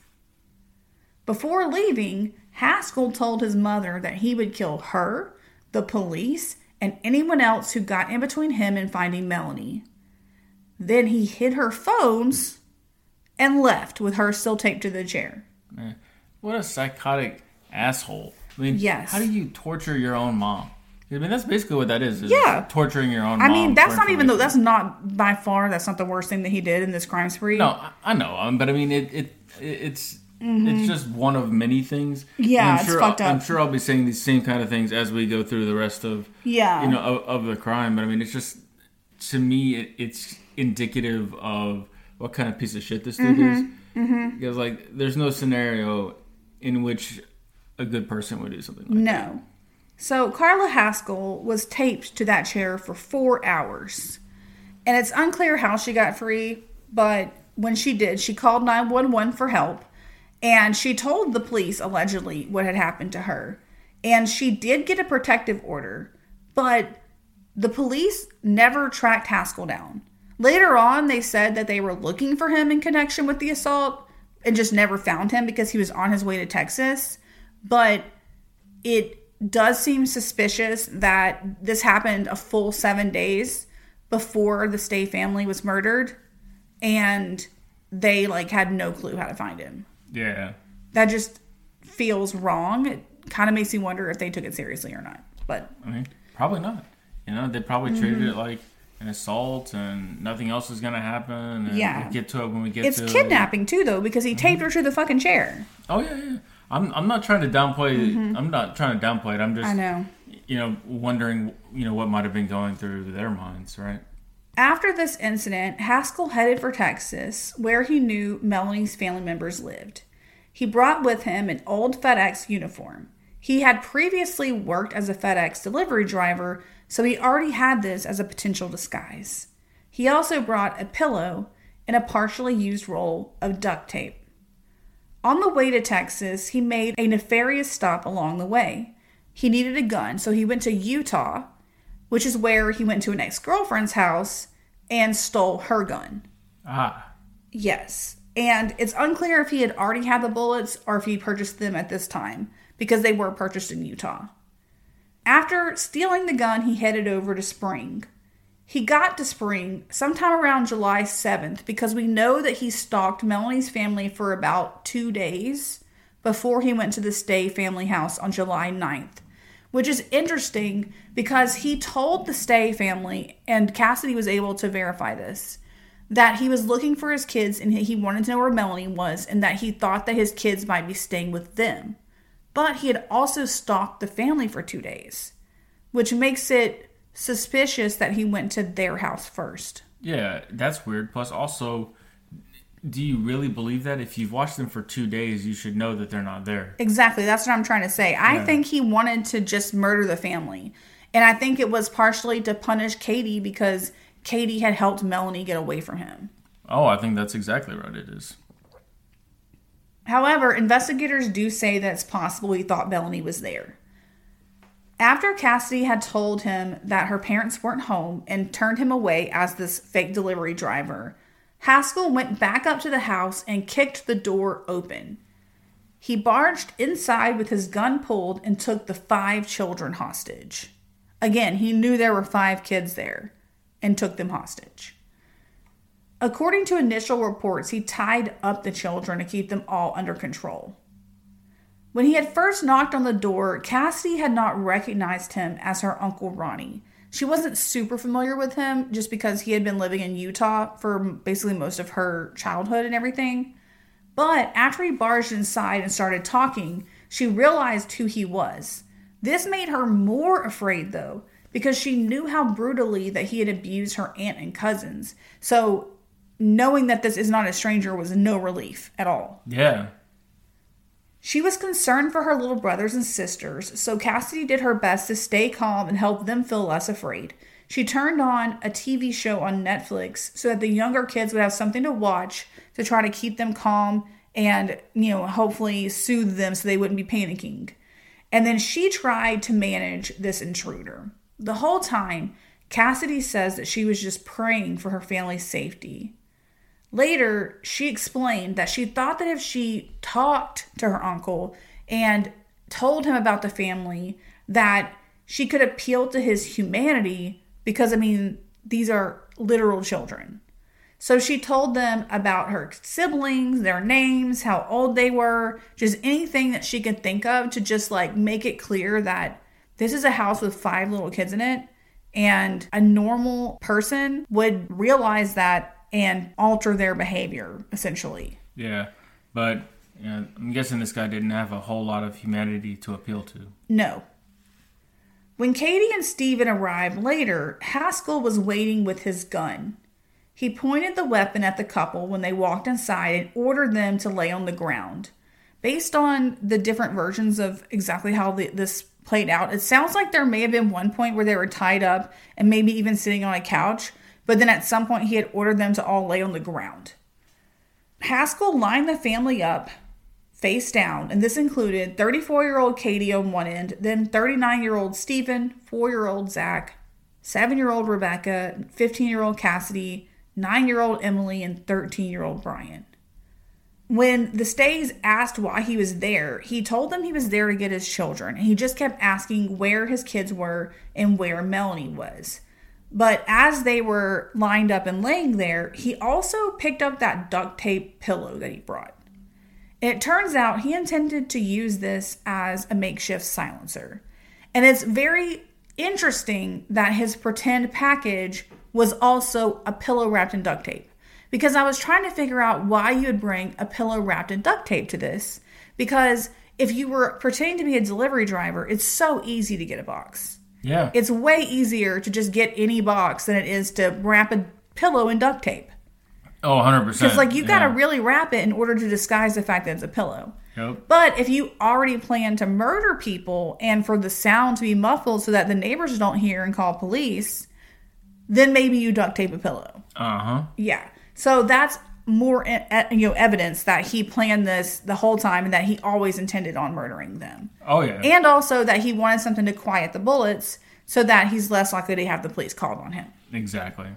Before leaving, Haskell told his mother that he would kill her, the police, and anyone else who got in between him and finding Melanie. Then he hid her phones and left with her still taped to the chair. Man, what a psychotic asshole. I mean, yes. How do you torture your own mom? I mean, that's basically what that is torturing your own mom. I mean, that's not even, that's not by far, that's not the worst thing that he did in this crime spree. No, I know, but I mean, it's just one of many things. Yeah, it's fucked up. I'm sure I'll be saying these same kind of things as we go through the rest of, of the crime. But I mean, it's just, to me, it's indicative of what kind of piece of shit this dude is. Mm-hmm. Because, there's no scenario in which a good person would do something like that. No. So, Carla Haskell was taped to that chair for 4 hours. And it's unclear how she got free, but when she did, she called 911 for help. And she told the police, allegedly, what had happened to her. And she did get a protective order, but the police never tracked Haskell down. Later on, they said that they were looking for him in connection with the assault and just never found him because he was on his way to Texas. But it does seem suspicious that this happened a full 7 days before the Stay family was murdered. And they, had no clue how to find him. Yeah. That just feels wrong. It kind of makes me wonder if they took it seriously or not. But I mean, probably not. They probably treated it like an assault and nothing else is going to happen. And we'll get to it when we get to it. It's kidnapping, too, though, because he taped her to the fucking chair. Oh, yeah. I'm not trying to downplay I'm not trying to downplay it. I'm just, I know. Wondering, what might have been going through their minds, right? After this incident, Haskell headed for Texas, where he knew Melanie's family members lived. He brought with him an old FedEx uniform. He had previously worked as a FedEx delivery driver, so he already had this as a potential disguise. He also brought a pillow and a partially used roll of duct tape. On the way to Texas, he made a nefarious stop along the way. He needed a gun, so he went to Utah, which is where he went to an ex-girlfriend's house and stole her gun. Ah. Yes. And it's unclear if he had already had the bullets or if he purchased them at this time, because they were purchased in Utah. After stealing the gun, he headed over to Spring. He got to Spring sometime around July 7th because we know that he stalked Melanie's family for about 2 days before he went to the Stay family house on July 9th, which is interesting because he told the Stay family, and Cassidy was able to verify this, that he was looking for his kids and he wanted to know where Melanie was and that he thought that his kids might be staying with them. But he had also stalked the family for 2 days, which makes it suspicious that he went to their house first. Yeah, that's weird. Plus, also, do you really believe that? If you've watched them for 2 days, you should know that they're not there. Exactly. That's what I'm trying to say. I think he wanted to just murder the family. And I think it was partially to punish Katie because Katie had helped Melanie get away from him. Oh, I think that's exactly right. It is. However, investigators do say that it's possible he thought Melanie was there. After Cassidy had told him that her parents weren't home and turned him away as this fake delivery driver, Haskell went back up to the house and kicked the door open. He barged inside with his gun pulled and took the 5 children hostage. Again, he knew there were 5 kids there and took them hostage. According to initial reports, he tied up the children to keep them all under control. When he had first knocked on the door, Cassidy had not recognized him as her Uncle Ronnie. She wasn't super familiar with him just because he had been living in Utah for basically most of her childhood and everything. But after he barged inside and started talking, she realized who he was. This made her more afraid, though, because she knew how brutally that he had abused her aunt and cousins. So knowing that this is not a stranger was no relief at all. Yeah. She was concerned for her little brothers and sisters, so Cassidy did her best to stay calm and help them feel less afraid. She turned on a TV show on Netflix so that the younger kids would have something to watch to try to keep them calm and, hopefully soothe them so they wouldn't be panicking. And then she tried to manage this intruder. The whole time, Cassidy says that she was just praying for her family's safety. Later, she explained that she thought that if she talked to her uncle and told him about the family, that she could appeal to his humanity because, these are literal children. So she told them about her siblings, their names, how old they were, just anything that she could think of to just make it clear that this is a house with 5 little kids in it and a normal person would realize that and alter their behavior, essentially. Yeah, but I'm guessing this guy didn't have a whole lot of humanity to appeal to. No. When Katie and Stephen arrived later, Haskell was waiting with his gun. He pointed the weapon at the couple when they walked inside and ordered them to lay on the ground. Based on the different versions of exactly how this played out, it sounds like there may have been one point where they were tied up and maybe even sitting on a couch, but then at some point he had ordered them to all lay on the ground. Haskell lined the family up face down, and this included 34-year-old Katie on one end, then 39-year-old Stephen, 4-year-old Zach, 7-year-old Rebecca, 15-year-old Cassidy, 9-year-old Emily, and 13-year-old Brian. When the Stays asked why he was there, he told them he was there to get his children, and he just kept asking where his kids were and where Melanie was. But as they were lined up and laying there, he also picked up that duct tape pillow that he brought. And it turns out he intended to use this as a makeshift silencer. And it's very interesting that his pretend package was also a pillow wrapped in duct tape. Because I was trying to figure out why you would bring a pillow wrapped in duct tape to this. Because if you were pretending to be a delivery driver, it's so easy to get a box. Yeah. It's way easier to just get any box than it is to wrap a pillow in duct tape. Oh, 100%. Because you got to really wrap it in order to disguise the fact that it's a pillow. Yep. But if you already plan to murder people and for the sound to be muffled so that the neighbors don't hear and call police, then maybe you duct tape a pillow. Yeah. So that's more evidence that he planned this the whole time and that he always intended on murdering them. Oh, yeah. And also that he wanted something to quiet the bullets so that he's less likely to have the police called on him. Exactly.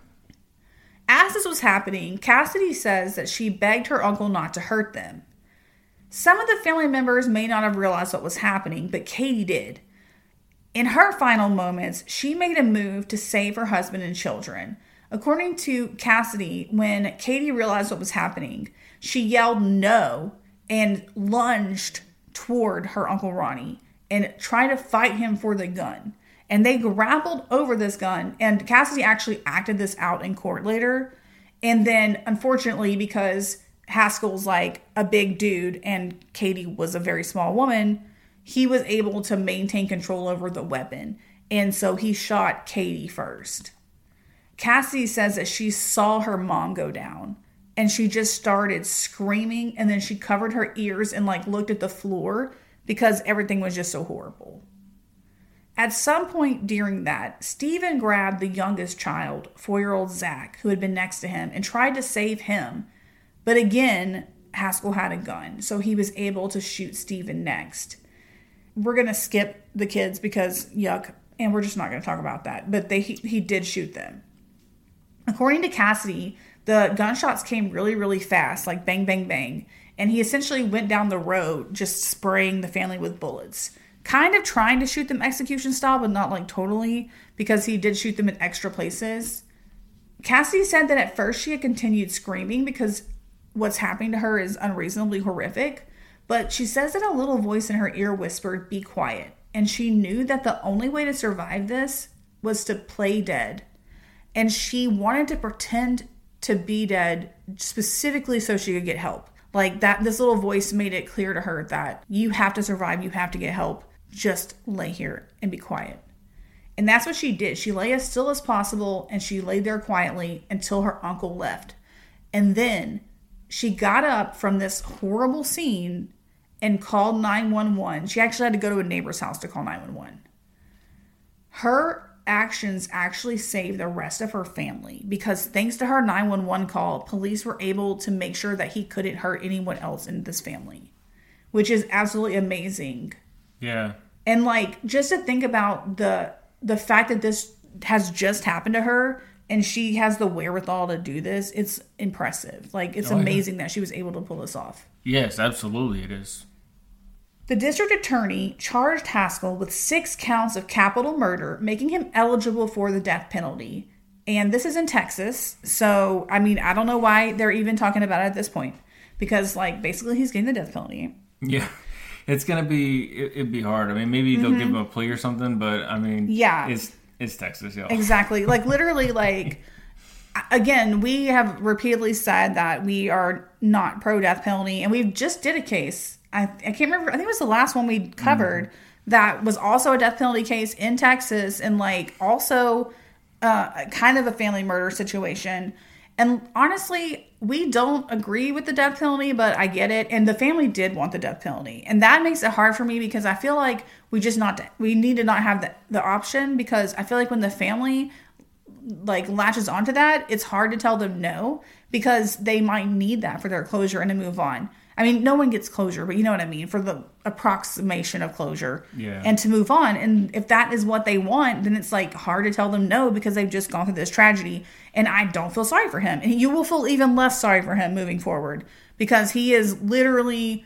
As this was happening, Cassidy says that she begged her uncle not to hurt them. Some of the family members may not have realized what was happening, but Katie did. In her final moments, she made a move to save her husband and children. According to Cassidy, when Katie realized what was happening, she yelled no and lunged toward her Uncle Ronnie and tried to fight him for the gun. And they grappled over this gun, and Cassidy actually acted this out in court later. And then, unfortunately, because Haskell's like a big dude and Katie was a very small woman, he was able to maintain control over the weapon. And so he shot Katie first. Cassidy says that she saw her mom go down and she just started screaming, and then she covered her ears and like looked at the floor because everything was just so horrible. At some point during that, Stephen grabbed the youngest child, 4-year-old Zach, who had been next to him, and tried to save him. But again, Haskell had a gun, so he was able to shoot Stephen next. We're going to skip the kids because yuck, and we're just not going to talk about that. But he did shoot them. According to Cassidy, the gunshots came really, really fast, like bang, bang, bang. And he essentially went down the road just spraying the family with bullets. Kind of trying to shoot them execution style, but not like totally, because he did shoot them in extra places. Cassidy said that at first she had continued screaming because what's happening to her is unreasonably horrific. But she says that a little voice in her ear whispered, "Be quiet." And she knew that the only way to survive this was to play dead. And she wanted to pretend to be dead specifically so she could get help. Like that, this little voice made it clear to her that you have to survive, you have to get help. Just lay here and be quiet. And that's what she did. She lay as still as possible and she lay there quietly until her uncle left. And then she got up from this horrible scene and called 911. She actually had to go to a neighbor's house to call 911. Her actions actually saved the rest of her family because thanks to her 911 call, police were able to make sure that he couldn't hurt anyone else in this family, which is absolutely amazing. Yeah. And like, just to think about the fact that this has just happened to her and she has the wherewithal to do this, it's impressive. Like, it's amazing that she was able to pull this off. Yes, absolutely it is. The district attorney charged Haskell with 6 counts of capital murder, making him eligible for the death penalty. And this is in Texas. So, I mean, I don't know why they're even talking about it at this point. Because, like, basically he's getting the death penalty. Yeah. It's going to be, it'd be hard. I mean, maybe they'll give him a plea or something, but I mean, yeah, it's Texas, y'all. Exactly. Like, literally, like, again, we have repeatedly said that we are not pro-death penalty, and we just did a case. I can't remember. I think it was the last one we covered that was also a death penalty case in Texas, and like also kind of a family murder situation. And honestly, we don't agree with the death penalty, but I get it. And the family did want the death penalty. And that makes it hard for me because I feel like we need to not have the option, because I feel like when the family like latches onto that, it's hard to tell them no, because they might need that for their closure and to move on. I mean, no one gets closure, but you know what I mean, for the approximation of closure and to move on. And if that is what they want, then it's like hard to tell them no because they've just gone through this tragedy. And I don't feel sorry for him. And you will feel even less sorry for him moving forward because he is literally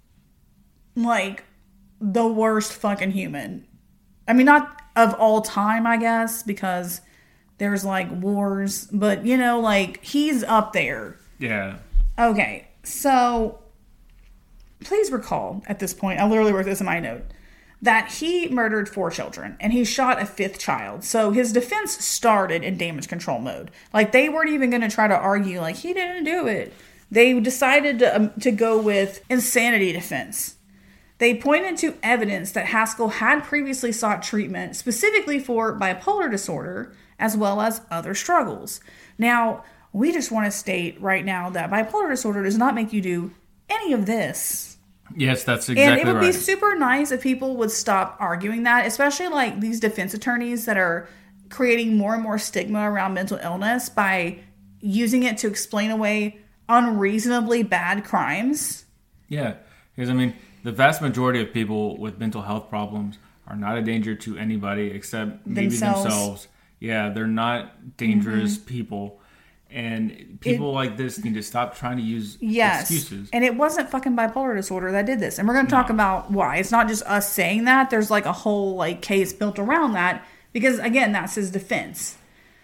like the worst fucking human. I mean, not of all time, I guess, because there's like wars, but you know, like he's up there. Yeah. Okay. So please recall at this point, I literally wrote this in my note, that he murdered 4 children and he shot a 5th child. So his defense started in damage control mode. Like they weren't even going to try to argue like he didn't do it. They decided to go with insanity defense. They pointed to evidence that Haskell had previously sought treatment specifically for bipolar disorder as well as other struggles. Now, we just want to state right now that bipolar disorder does not make you do any of this. Yes, that's exactly right. And it would be super nice if people would stop arguing that, especially like these defense attorneys that are creating more and more stigma around mental illness by using it to explain away unreasonably bad crimes. Yeah, because I mean, the vast majority of people with mental health problems are not a danger to anybody except maybe themselves. Yeah, they're not dangerous people. And people like this need to stop trying to use excuses. And it wasn't fucking bipolar disorder that did this. And we're going to talk about why. It's not just us saying that. There's like a whole like case built around that. Because again, that's his defense.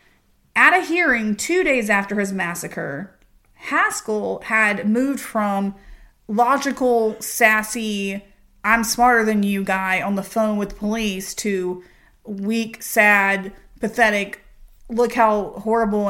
At a hearing 2 days after his massacre, Haskell had moved from logical, sassy, I'm smarter than you guy on the phone with police to weak, sad, pathetic, look how horrible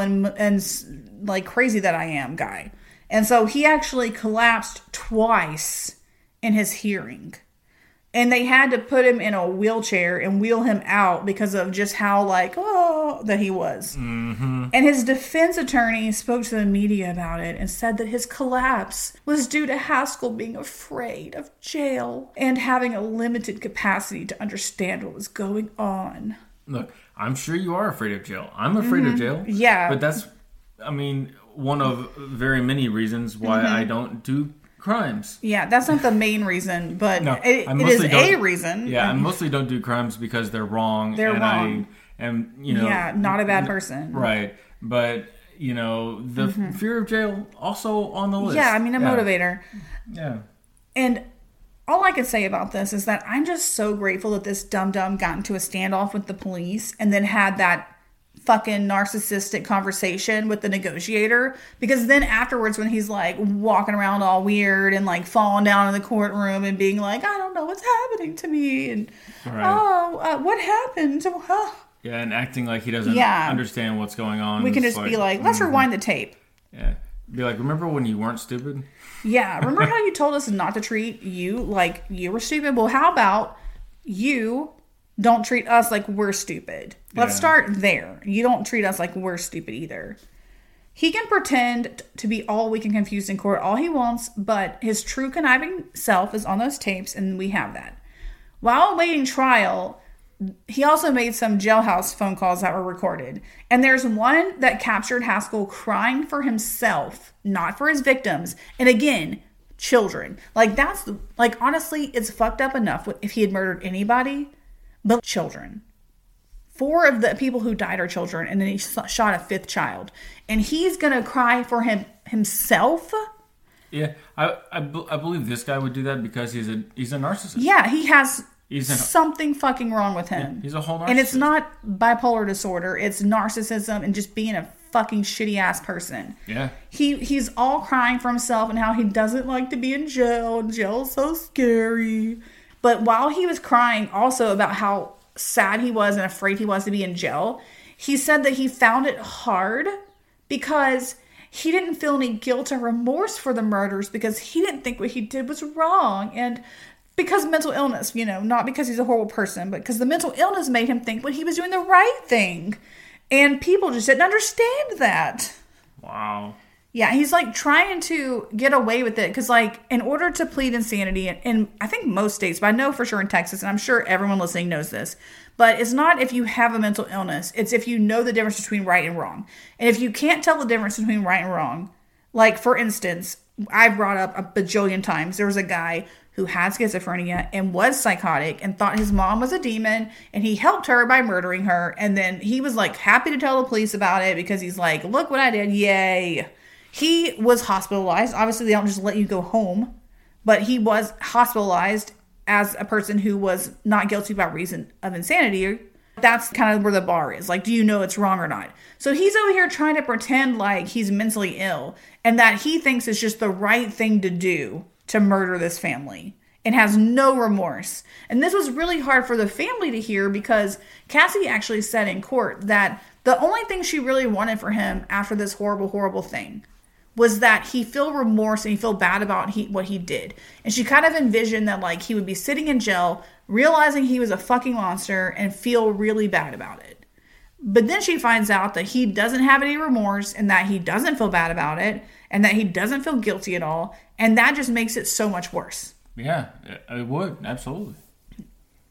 and like crazy that I am guy. And so he actually collapsed twice in his hearing. And they had to put him in a wheelchair and wheel him out because of just how like, that he was. Mm-hmm. And his defense attorney spoke to the media about it and said that his collapse was due to Haskell being afraid of jail and having a limited capacity to understand what was going on. Look, I'm sure you are afraid of jail. I'm afraid of jail. Yeah. But that's, I mean, one of very many reasons why I don't do crimes. Yeah, that's not the main reason, but no, it is a reason. Yeah, I mostly don't do crimes because they're wrong. They're wrong. And, you know. Yeah, not a bad person. Right. But, you know, the fear of jail also on the list. Yeah, I mean, a motivator. Yeah. And all I can say about this is that I'm just so grateful that this dum-dum got into a standoff with the police and then had that fucking narcissistic conversation with the negotiator, because then afterwards when he's like walking around all weird and like falling down in the courtroom and being like, I don't know what's happening to me, and what happened, yeah, and acting like he doesn't understand what's going on. We can just be like, let's rewind the tape. Yeah, be like, remember when you weren't stupid? Yeah, remember how you told us not to treat you like you were stupid? Well, how about you don't treat us like we're stupid? Let's start there. You don't treat us like we're stupid either. He can pretend to be all weak and confused in court all he wants, but his true conniving self is on those tapes, and we have that. While awaiting trial, he also made some jailhouse phone calls that were recorded. And there's one that captured Haskell crying for himself, not for his victims. And again, children. Like, that's, like, honestly, it's fucked up enough if he had murdered anybody, but children. 4 of the people who died are children, and then he shot a 5th child. And he's going to cry for himself? Yeah, I believe this guy would do that because he's a narcissist. Yeah, he has something fucking wrong with him. Yeah, he's a whole narcissist. And it's not bipolar disorder. It's narcissism and just being a fucking shitty ass person. Yeah. He's all crying for himself and how he doesn't like to be in jail. Jail's so scary. But while he was crying also about how sad he was and afraid he was to be in jail, he said that he found it hard because he didn't feel any guilt or remorse for the murders because he didn't think what he did was wrong. And because of mental illness, you know, not because he's a horrible person, but because the mental illness made him think what he was doing the right thing. And people just didn't understand that. Wow. Yeah, he's like trying to get away with it because, like, in order to plead insanity, in I think most states, but I know for sure in Texas, and I'm sure everyone listening knows this, but it's not if you have a mental illness, it's if you know the difference between right and wrong. And if you can't tell the difference between right and wrong, like, for instance, I brought up a bajillion times, there was a guy who had schizophrenia and was psychotic and thought his mom was a demon, and he helped her by murdering her, and then he was like happy to tell the police about it because he's like, look what I did, yay. He was hospitalized. Obviously they don't just let you go home, but he was hospitalized as a person who was not guilty by reason of insanity. That's kind of where the bar is. Like, do you know it's wrong or not? So he's over here trying to pretend like he's mentally ill and that he thinks it's just the right thing to do to murder this family and has no remorse. And this was really hard for the family to hear because Cassie actually said in court that the only thing she really wanted for him after this horrible, horrible thing was that he feel remorse and he feel bad about what he did. And she kind of envisioned that, like, he would be sitting in jail, realizing he was a fucking monster and feel really bad about it. But then she finds out that he doesn't have any remorse and that he doesn't feel bad about it and that he doesn't feel guilty at all. And that just makes it so much worse. Yeah, it would. Absolutely.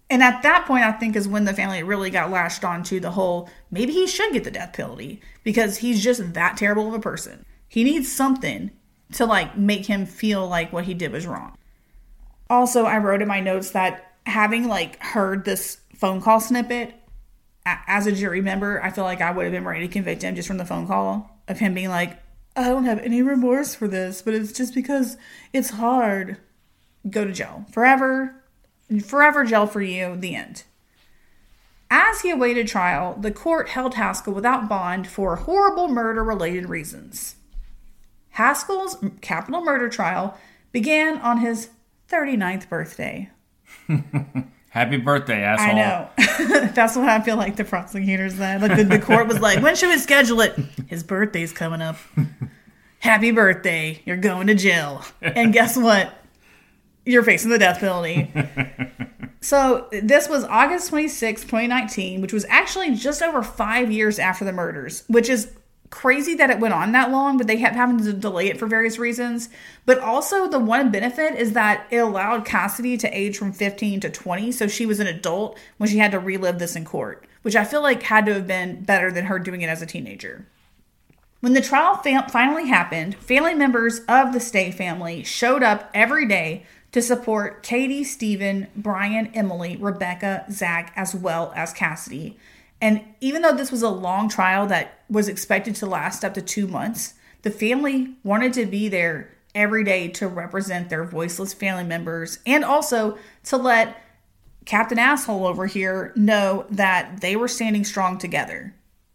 And at that point, I think is when the family really got lashed onto the whole, maybe he should get the death penalty because he's just that terrible of a person. He needs something to like make him feel like what he did was wrong. Also, I wrote in my notes that having like heard this phone call snippet as a jury member, I feel like I would have been ready to convict him just from the phone call of him being like, I don't have any remorse for this, but it's just because it's hard. Go to jail. Forever jail for you, the end. As he awaited trial, the court held Haskell without bond for horrible murder-related reasons. Haskell's capital murder trial began on his 39th birthday. Happy birthday, asshole. I know. That's what I feel like the prosecutor said. Like the court was like, when should we schedule it? His birthday's coming up. Happy birthday. You're going to jail. And guess what? You're facing the death penalty. So this was August 26, 2019, which was actually just over 5 years after the murders, which is crazy that it went on that long, but they kept having to delay it for various reasons. But also the one benefit is that it allowed Cassidy to age from 15 to 20. So she was an adult when she had to relive this in court, which I feel like had to have been better than her doing it as a teenager. When the trial finally happened, family members of the Stay family showed up every day to support Katie, Stephen, Brian, Emily, Rebecca, Zach, as well as Cassidy. And even though this was a long trial that was expected to last up to 2 months, the family wanted to be there every day to represent their voiceless family members and also to let Captain Asshole over here know that they were standing strong together.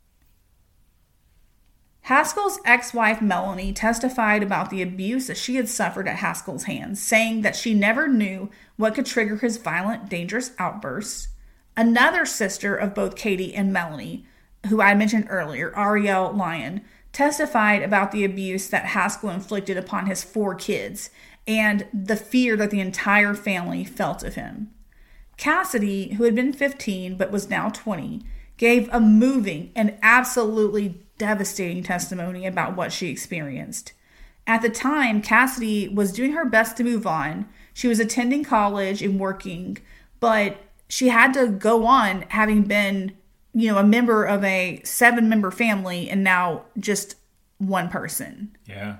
Haskell's ex-wife Melanie testified about the abuse that she had suffered at Haskell's hands, saying that she never knew what could trigger his violent, dangerous outbursts. Another sister of both Katie and Melanie, who I mentioned earlier, Ariel Lyon, testified about the abuse that Haskell inflicted upon his 4 kids and the fear that the entire family felt of him. Cassidy, who had been 15 but was now 20, gave a moving and absolutely devastating testimony about what she experienced. At the time, Cassidy was doing her best to move on. She was attending college and working, but she had to go on having been, a member of a 7-member family and now just one person. Yeah.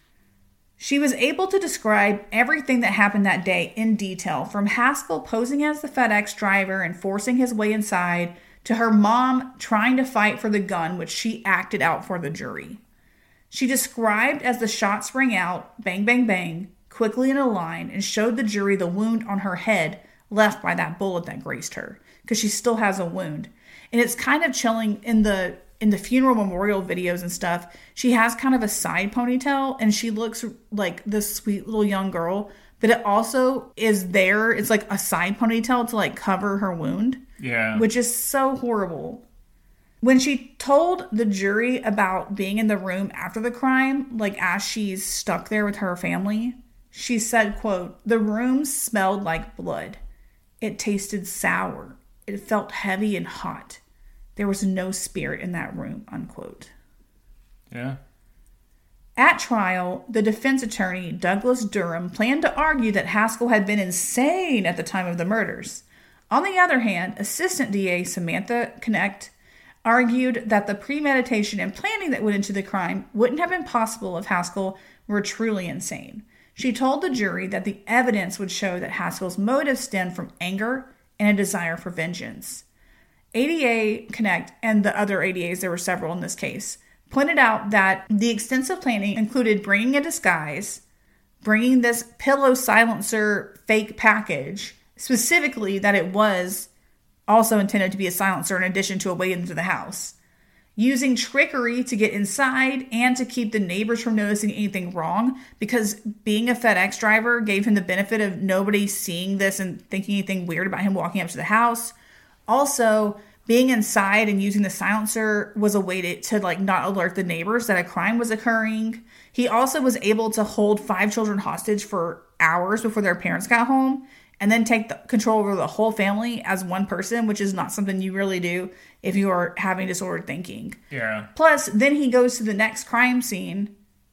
She was able to describe everything that happened that day in detail, from Haskell posing as the FedEx driver and forcing his way inside to her mom trying to fight for the gun, which she acted out for the jury. She described as the shots rang out, bang, bang, bang, quickly in a line, and showed the jury the wound on her head left by that bullet that grazed her, because she still has a wound. And it's kind of chilling in the funeral memorial videos and stuff. She has kind of a side ponytail, and she looks like this sweet little young girl, but it also is there. It's like a side ponytail to like cover her wound. Yeah. Which is so horrible. When she told the jury about being in the room after the crime, like as she's stuck there with her family, she said, quote, "The room smelled like blood. It tasted sour. It felt heavy and hot. There was no spirit in that room," unquote. Yeah. At trial, the defense attorney, Douglas Durham, planned to argue that Haskell had been insane at the time of the murders. On the other hand, Assistant DA Samantha Knecht argued that the premeditation and planning that went into the crime wouldn't have been possible if Haskell were truly insane. She told the jury that the evidence would show that Haskell's motive stemmed from anger and a desire for vengeance. ADA Knecht and the other ADAs, there were several in this case, pointed out that the extensive planning included bringing a disguise, bringing this pillow silencer fake package, specifically that it was also intended to be a silencer in addition to a way into the house, using trickery to get inside and to keep the neighbors from noticing anything wrong, because being a FedEx driver gave him the benefit of nobody seeing this and thinking anything weird about him walking up to the house. Also, being inside and using the silencer was a way to like not alert the neighbors that a crime was occurring. He also was able to hold 5 children hostage for hours before their parents got home, and then take the control over the whole family as one person, which is not something you really do if you are having disordered thinking. Yeah. Plus, then he goes to the next crime scene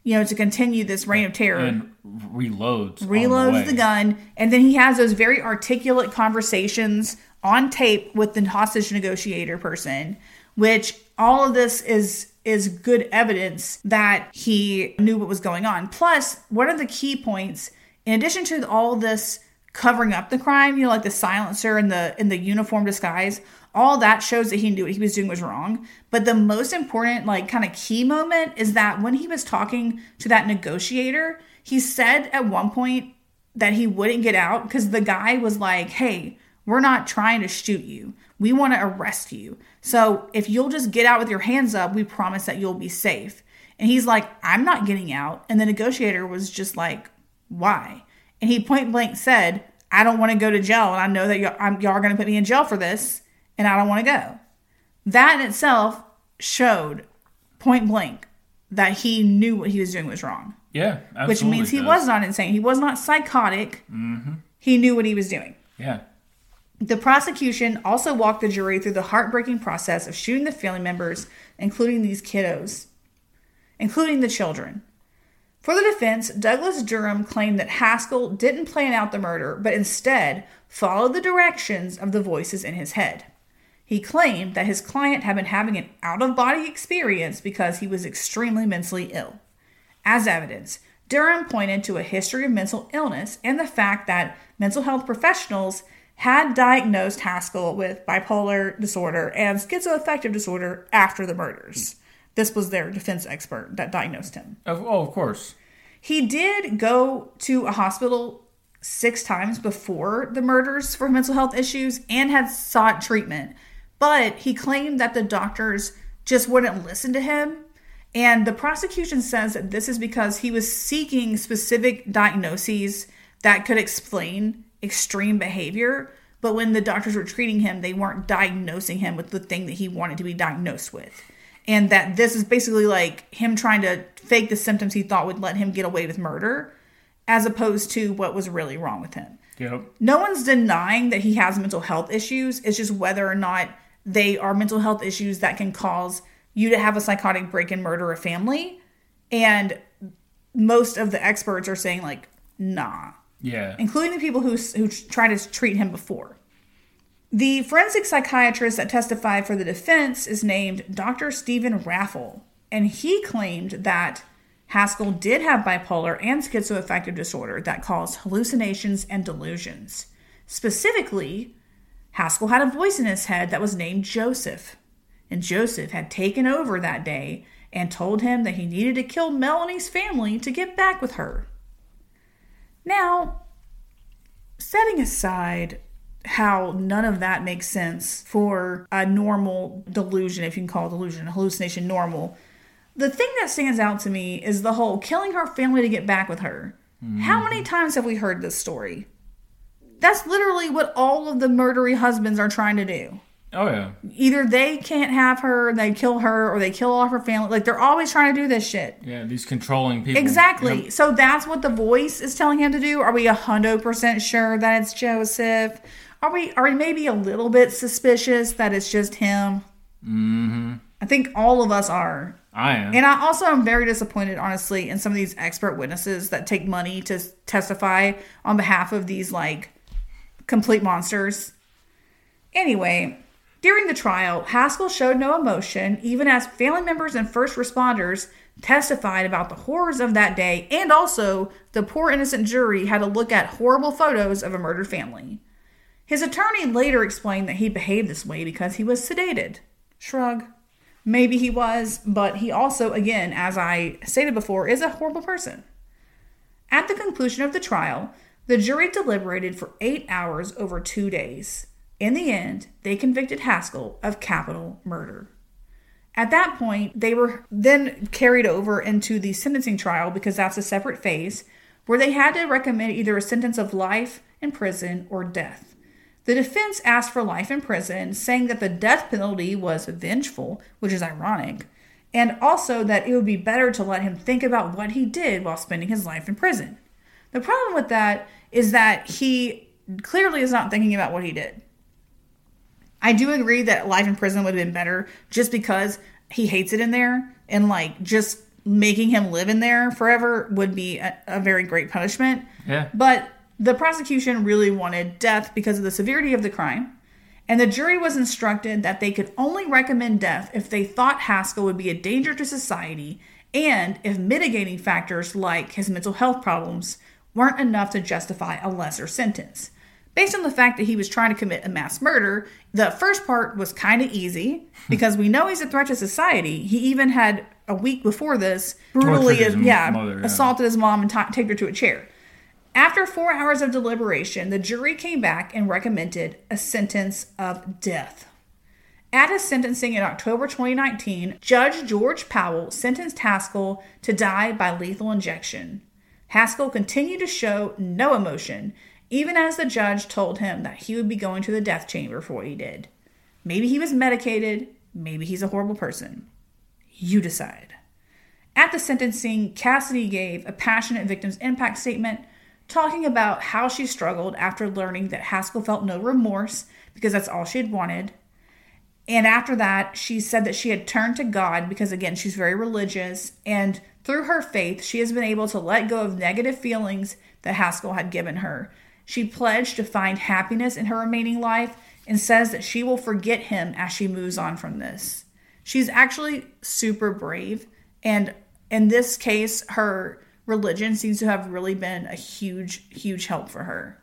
to continue this reign of terror. And reloads the gun. And then he has those very articulate conversations on tape with the hostage negotiator person, which all of this is good evidence that he knew what was going on. Plus, one of the key points, in addition to all this covering up the crime, like the silencer and the uniform disguise, all that shows that he knew what he was doing was wrong. But the most important, kind of key moment is that when he was talking to that negotiator, he said at one point that he wouldn't get out because the guy was like, hey, we're not trying to shoot you. We want to arrest you. So if you'll just get out with your hands up, we promise that you'll be safe. And he's like, I'm not getting out. And the negotiator was just like, why? And he point blank said, I don't want to go to jail. And I know that y'all are going to put me in jail for this. And I don't want to go. That in itself showed point blank that he knew what he was doing was wrong. Yeah, absolutely. Which means he was not insane. He was not psychotic. Mm-hmm. He knew what he was doing. Yeah. The prosecution also walked the jury through the heartbreaking process of shooting the family members, including these kiddos, including the children. For the defense, Douglas Durham claimed that Haskell didn't plan out the murder, but instead followed the directions of the voices in his head. He claimed that his client had been having an out-of-body experience because he was extremely mentally ill. As evidence, Durham pointed to a history of mental illness and the fact that mental health professionals had diagnosed Haskell with bipolar disorder and schizoaffective disorder after the murders. This was their defense expert that diagnosed him. Of course. He did go to a hospital 6 times before the murders for mental health issues and had sought treatment. But he claimed that the doctors just wouldn't listen to him. And the prosecution says that this is because he was seeking specific diagnoses that could explain extreme behavior. But when the doctors were treating him, they weren't diagnosing him with the thing that he wanted to be diagnosed with. And that this is basically like him trying to fake the symptoms he thought would let him get away with murder, as opposed to what was really wrong with him. Yep. No one's denying that he has mental health issues. It's just whether or not they are mental health issues that can cause you to have a psychotic break and murder a family. And most of the experts are saying nah. Yeah. Including the people who tried to treat him before. The forensic psychiatrist that testified for the defense is named Dr. Stephen Raffle. And he claimed that Haskell did have bipolar and schizoaffective disorder that caused hallucinations and delusions. Specifically, Haskell had a voice in his head that was named Joseph. And Joseph had taken over that day and told him that he needed to kill Melanie's family to get back with her. Now, setting aside how none of that makes sense for a normal delusion, if you can call delusion, a hallucination normal, the thing that stands out to me is the whole killing her family to get back with her. Mm. How many times have we heard this story? That's literally what all of the murdery husbands are trying to do. Oh, yeah. Either they can't have her, they kill her, or they kill all her family. They're always trying to do this shit. Yeah, these controlling people. Exactly. Yep. So that's what the voice is telling him to do? Are we 100% sure that it's Joseph? Are we maybe a little bit suspicious that it's just him? Mm-hmm. I think all of us are. I am. And I also am very disappointed, honestly, in some of these expert witnesses that take money to testify on behalf of these, complete monsters. Anyway, during the trial, Haskell showed no emotion, even as family members and first responders testified about the horrors of that day, and also the poor innocent jury had to look at horrible photos of a murdered family. His attorney later explained that he behaved this way because he was sedated. Shrug. Maybe he was, but he also, again, as I stated before, is a horrible person. At the conclusion of the trial, the jury deliberated for 8 hours over 2 days. In the end, they convicted Haskell of capital murder. At that point, they were then carried over into the sentencing trial, because that's a separate phase, where they had to recommend either a sentence of life in prison or death. The defense asked for life in prison, saying that the death penalty was vengeful, which is ironic, and also that it would be better to let him think about what he did while spending his life in prison. The problem with that is that he clearly is not thinking about what he did. I do agree that life in prison would have been better just because he hates it in there, and just making him live in there forever would be a very great punishment. Yeah. But the prosecution really wanted death because of the severity of the crime. And the jury was instructed that they could only recommend death if they thought Haskell would be a danger to society and if mitigating factors like his mental health problems weren't enough to justify a lesser sentence. Based on the fact that he was trying to commit a mass murder, the first part was kind of easy because we know he's a threat to society. He even had, a week before this, brutally assaulted his mom and taped her to a chair. After 4 hours of deliberation, the jury came back and recommended a sentence of death. At his sentencing in October 2019, Judge George Powell sentenced Haskell to die by lethal injection. Haskell continued to show no emotion, even as the judge told him that he would be going to the death chamber for what he did. Maybe he was medicated, maybe he's a horrible person. You decide. At the sentencing, Cassidy gave a passionate victim's impact statement talking about how she struggled after learning that Haskell felt no remorse because that's all she had wanted. And after that, she said that she had turned to God because, again, she's very religious. And through her faith, she has been able to let go of negative feelings that Haskell had given her. She pledged to find happiness in her remaining life and says that she will forget him as she moves on from this. She's actually super brave. And in this case, her religion seems to have really been a huge, huge help for her.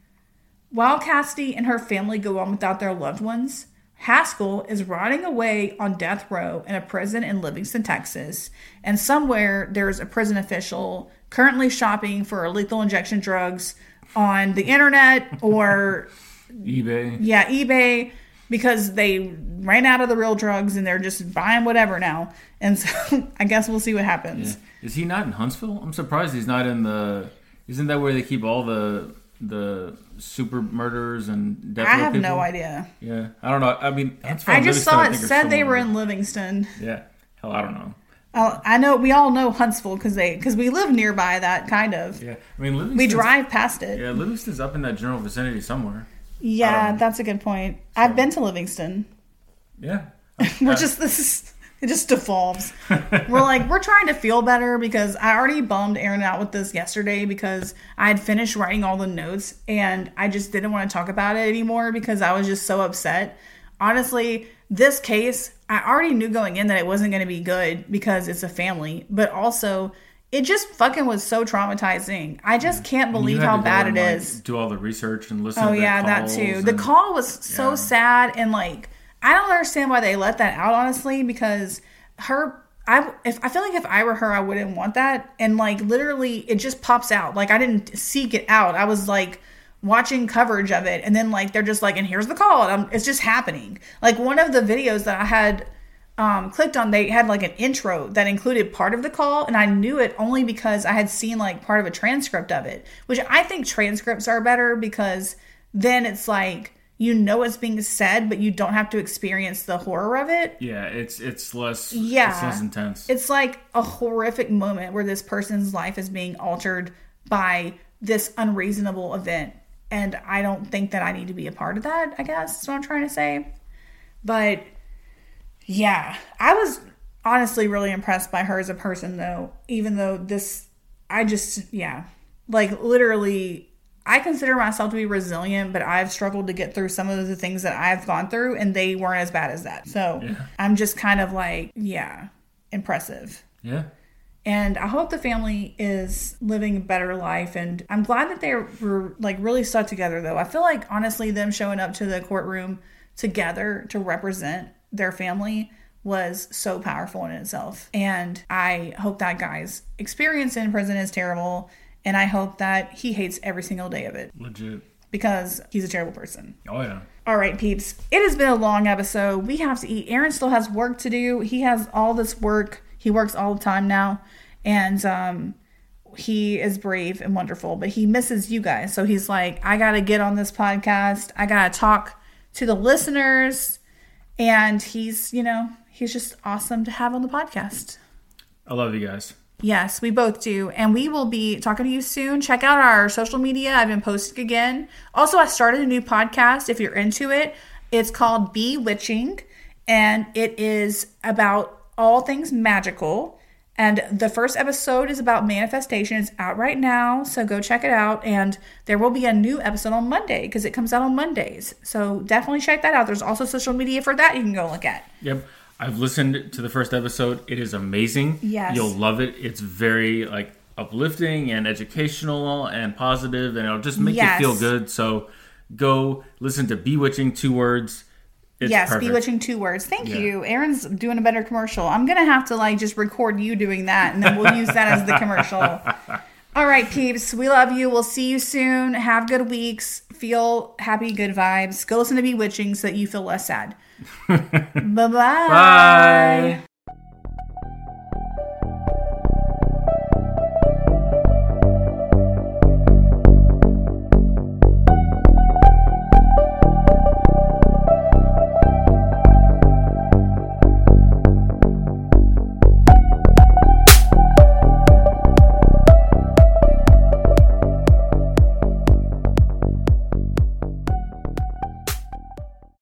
While Cassidy and her family go on without their loved ones, Haskell is rotting away on death row in a prison in Livingston, Texas. And somewhere there's a prison official currently shopping for lethal injection drugs on the internet or eBay. Yeah, eBay, because they ran out of the real drugs and they're just buying whatever now. And so I guess we'll see what happens. Yeah. Is he not in Huntsville? I'm surprised he's not in the... Isn't that where they keep all the super murderers and death row I have people? No idea. Yeah. I don't know. I mean, I just saw it said they were in Livingston. Yeah. Hell, I don't know. I know we all know Huntsville because we live nearby that kind of. Yeah. I mean, Livingston. We drive past it. Yeah, Livingston's up in that general vicinity somewhere. Yeah, that's a good point. So, I've been to Livingston. Yeah. It just devolves. We're trying to feel better because I already bummed Aaron out with this yesterday because I had finished writing all the notes and I just didn't want to talk about it anymore because I was just so upset. Honestly, this case, I already knew going in that it wasn't going to be good because it's a family, but also it just fucking was so traumatizing. I just can't believe how bad it is. Do all the research and listen to the calls. That too. The call was so sad and I don't understand why they let that out, honestly, because I feel like if I were her, I wouldn't want that. And literally it just pops out. I didn't seek it out. I was watching coverage of it. And then they're just and here's the call. And it's just happening. One of the videos that I had clicked on, they had an intro that included part of the call. And I knew it only because I had seen part of a transcript of it, which I think transcripts are better because then it's you know what's being said, but you don't have to experience the horror of it. Yeah, it's less. Yeah, it's less intense. It's a horrific moment where this person's life is being altered by this unreasonable event, and I don't think that I need to be a part of that. I guess is what I'm trying to say. But yeah, I was honestly really impressed by her as a person, though. Even though literally. I consider myself to be resilient, but I've struggled to get through some of the things that I've gone through, and they weren't as bad as that. So I'm just kind of impressive. Yeah. And I hope the family is living a better life. And I'm glad that they were really stuck together, though. I feel honestly, them showing up to the courtroom together to represent their family was so powerful in itself. And I hope that guy's experience in prison is terrible. And I hope that he hates every single day of it. Legit. Because he's a terrible person. Oh, yeah. All right, peeps. It has been a long episode. We have to eat. Aaron still has work to do. He has all this work. He works all the time now. And he is brave and wonderful. But he misses you guys. So he's I got to get on this podcast. I got to talk to the listeners. And he's just awesome to have on the podcast. I love you guys. Yes, we both do. And we will be talking to you soon. Check out our social media. I've been posting again. Also, I started a new podcast if you're into it. It's called Bewitching. And it is about all things magical. And the first episode is about manifestation. It's out right now, so go check it out. And there will be a new episode on Monday because it comes out on Mondays. So definitely check that out. There's also social media for that you can go look at. Yep. I've listened to the first episode. It is amazing. Yes. You'll love it. It's very uplifting and educational and positive, and it'll just make you feel good. So go listen to Bewitching, 2 words. It's perfect. Bewitching, 2 words. Thank you. Aaron's doing a better commercial. I'm going to have to just record you doing that, and then we'll use that as the commercial. All right, peeps. We love you. We'll see you soon. Have good weeks. Feel happy, good vibes. Go listen to Bewitching so that you feel less sad. Bye-bye. Bye.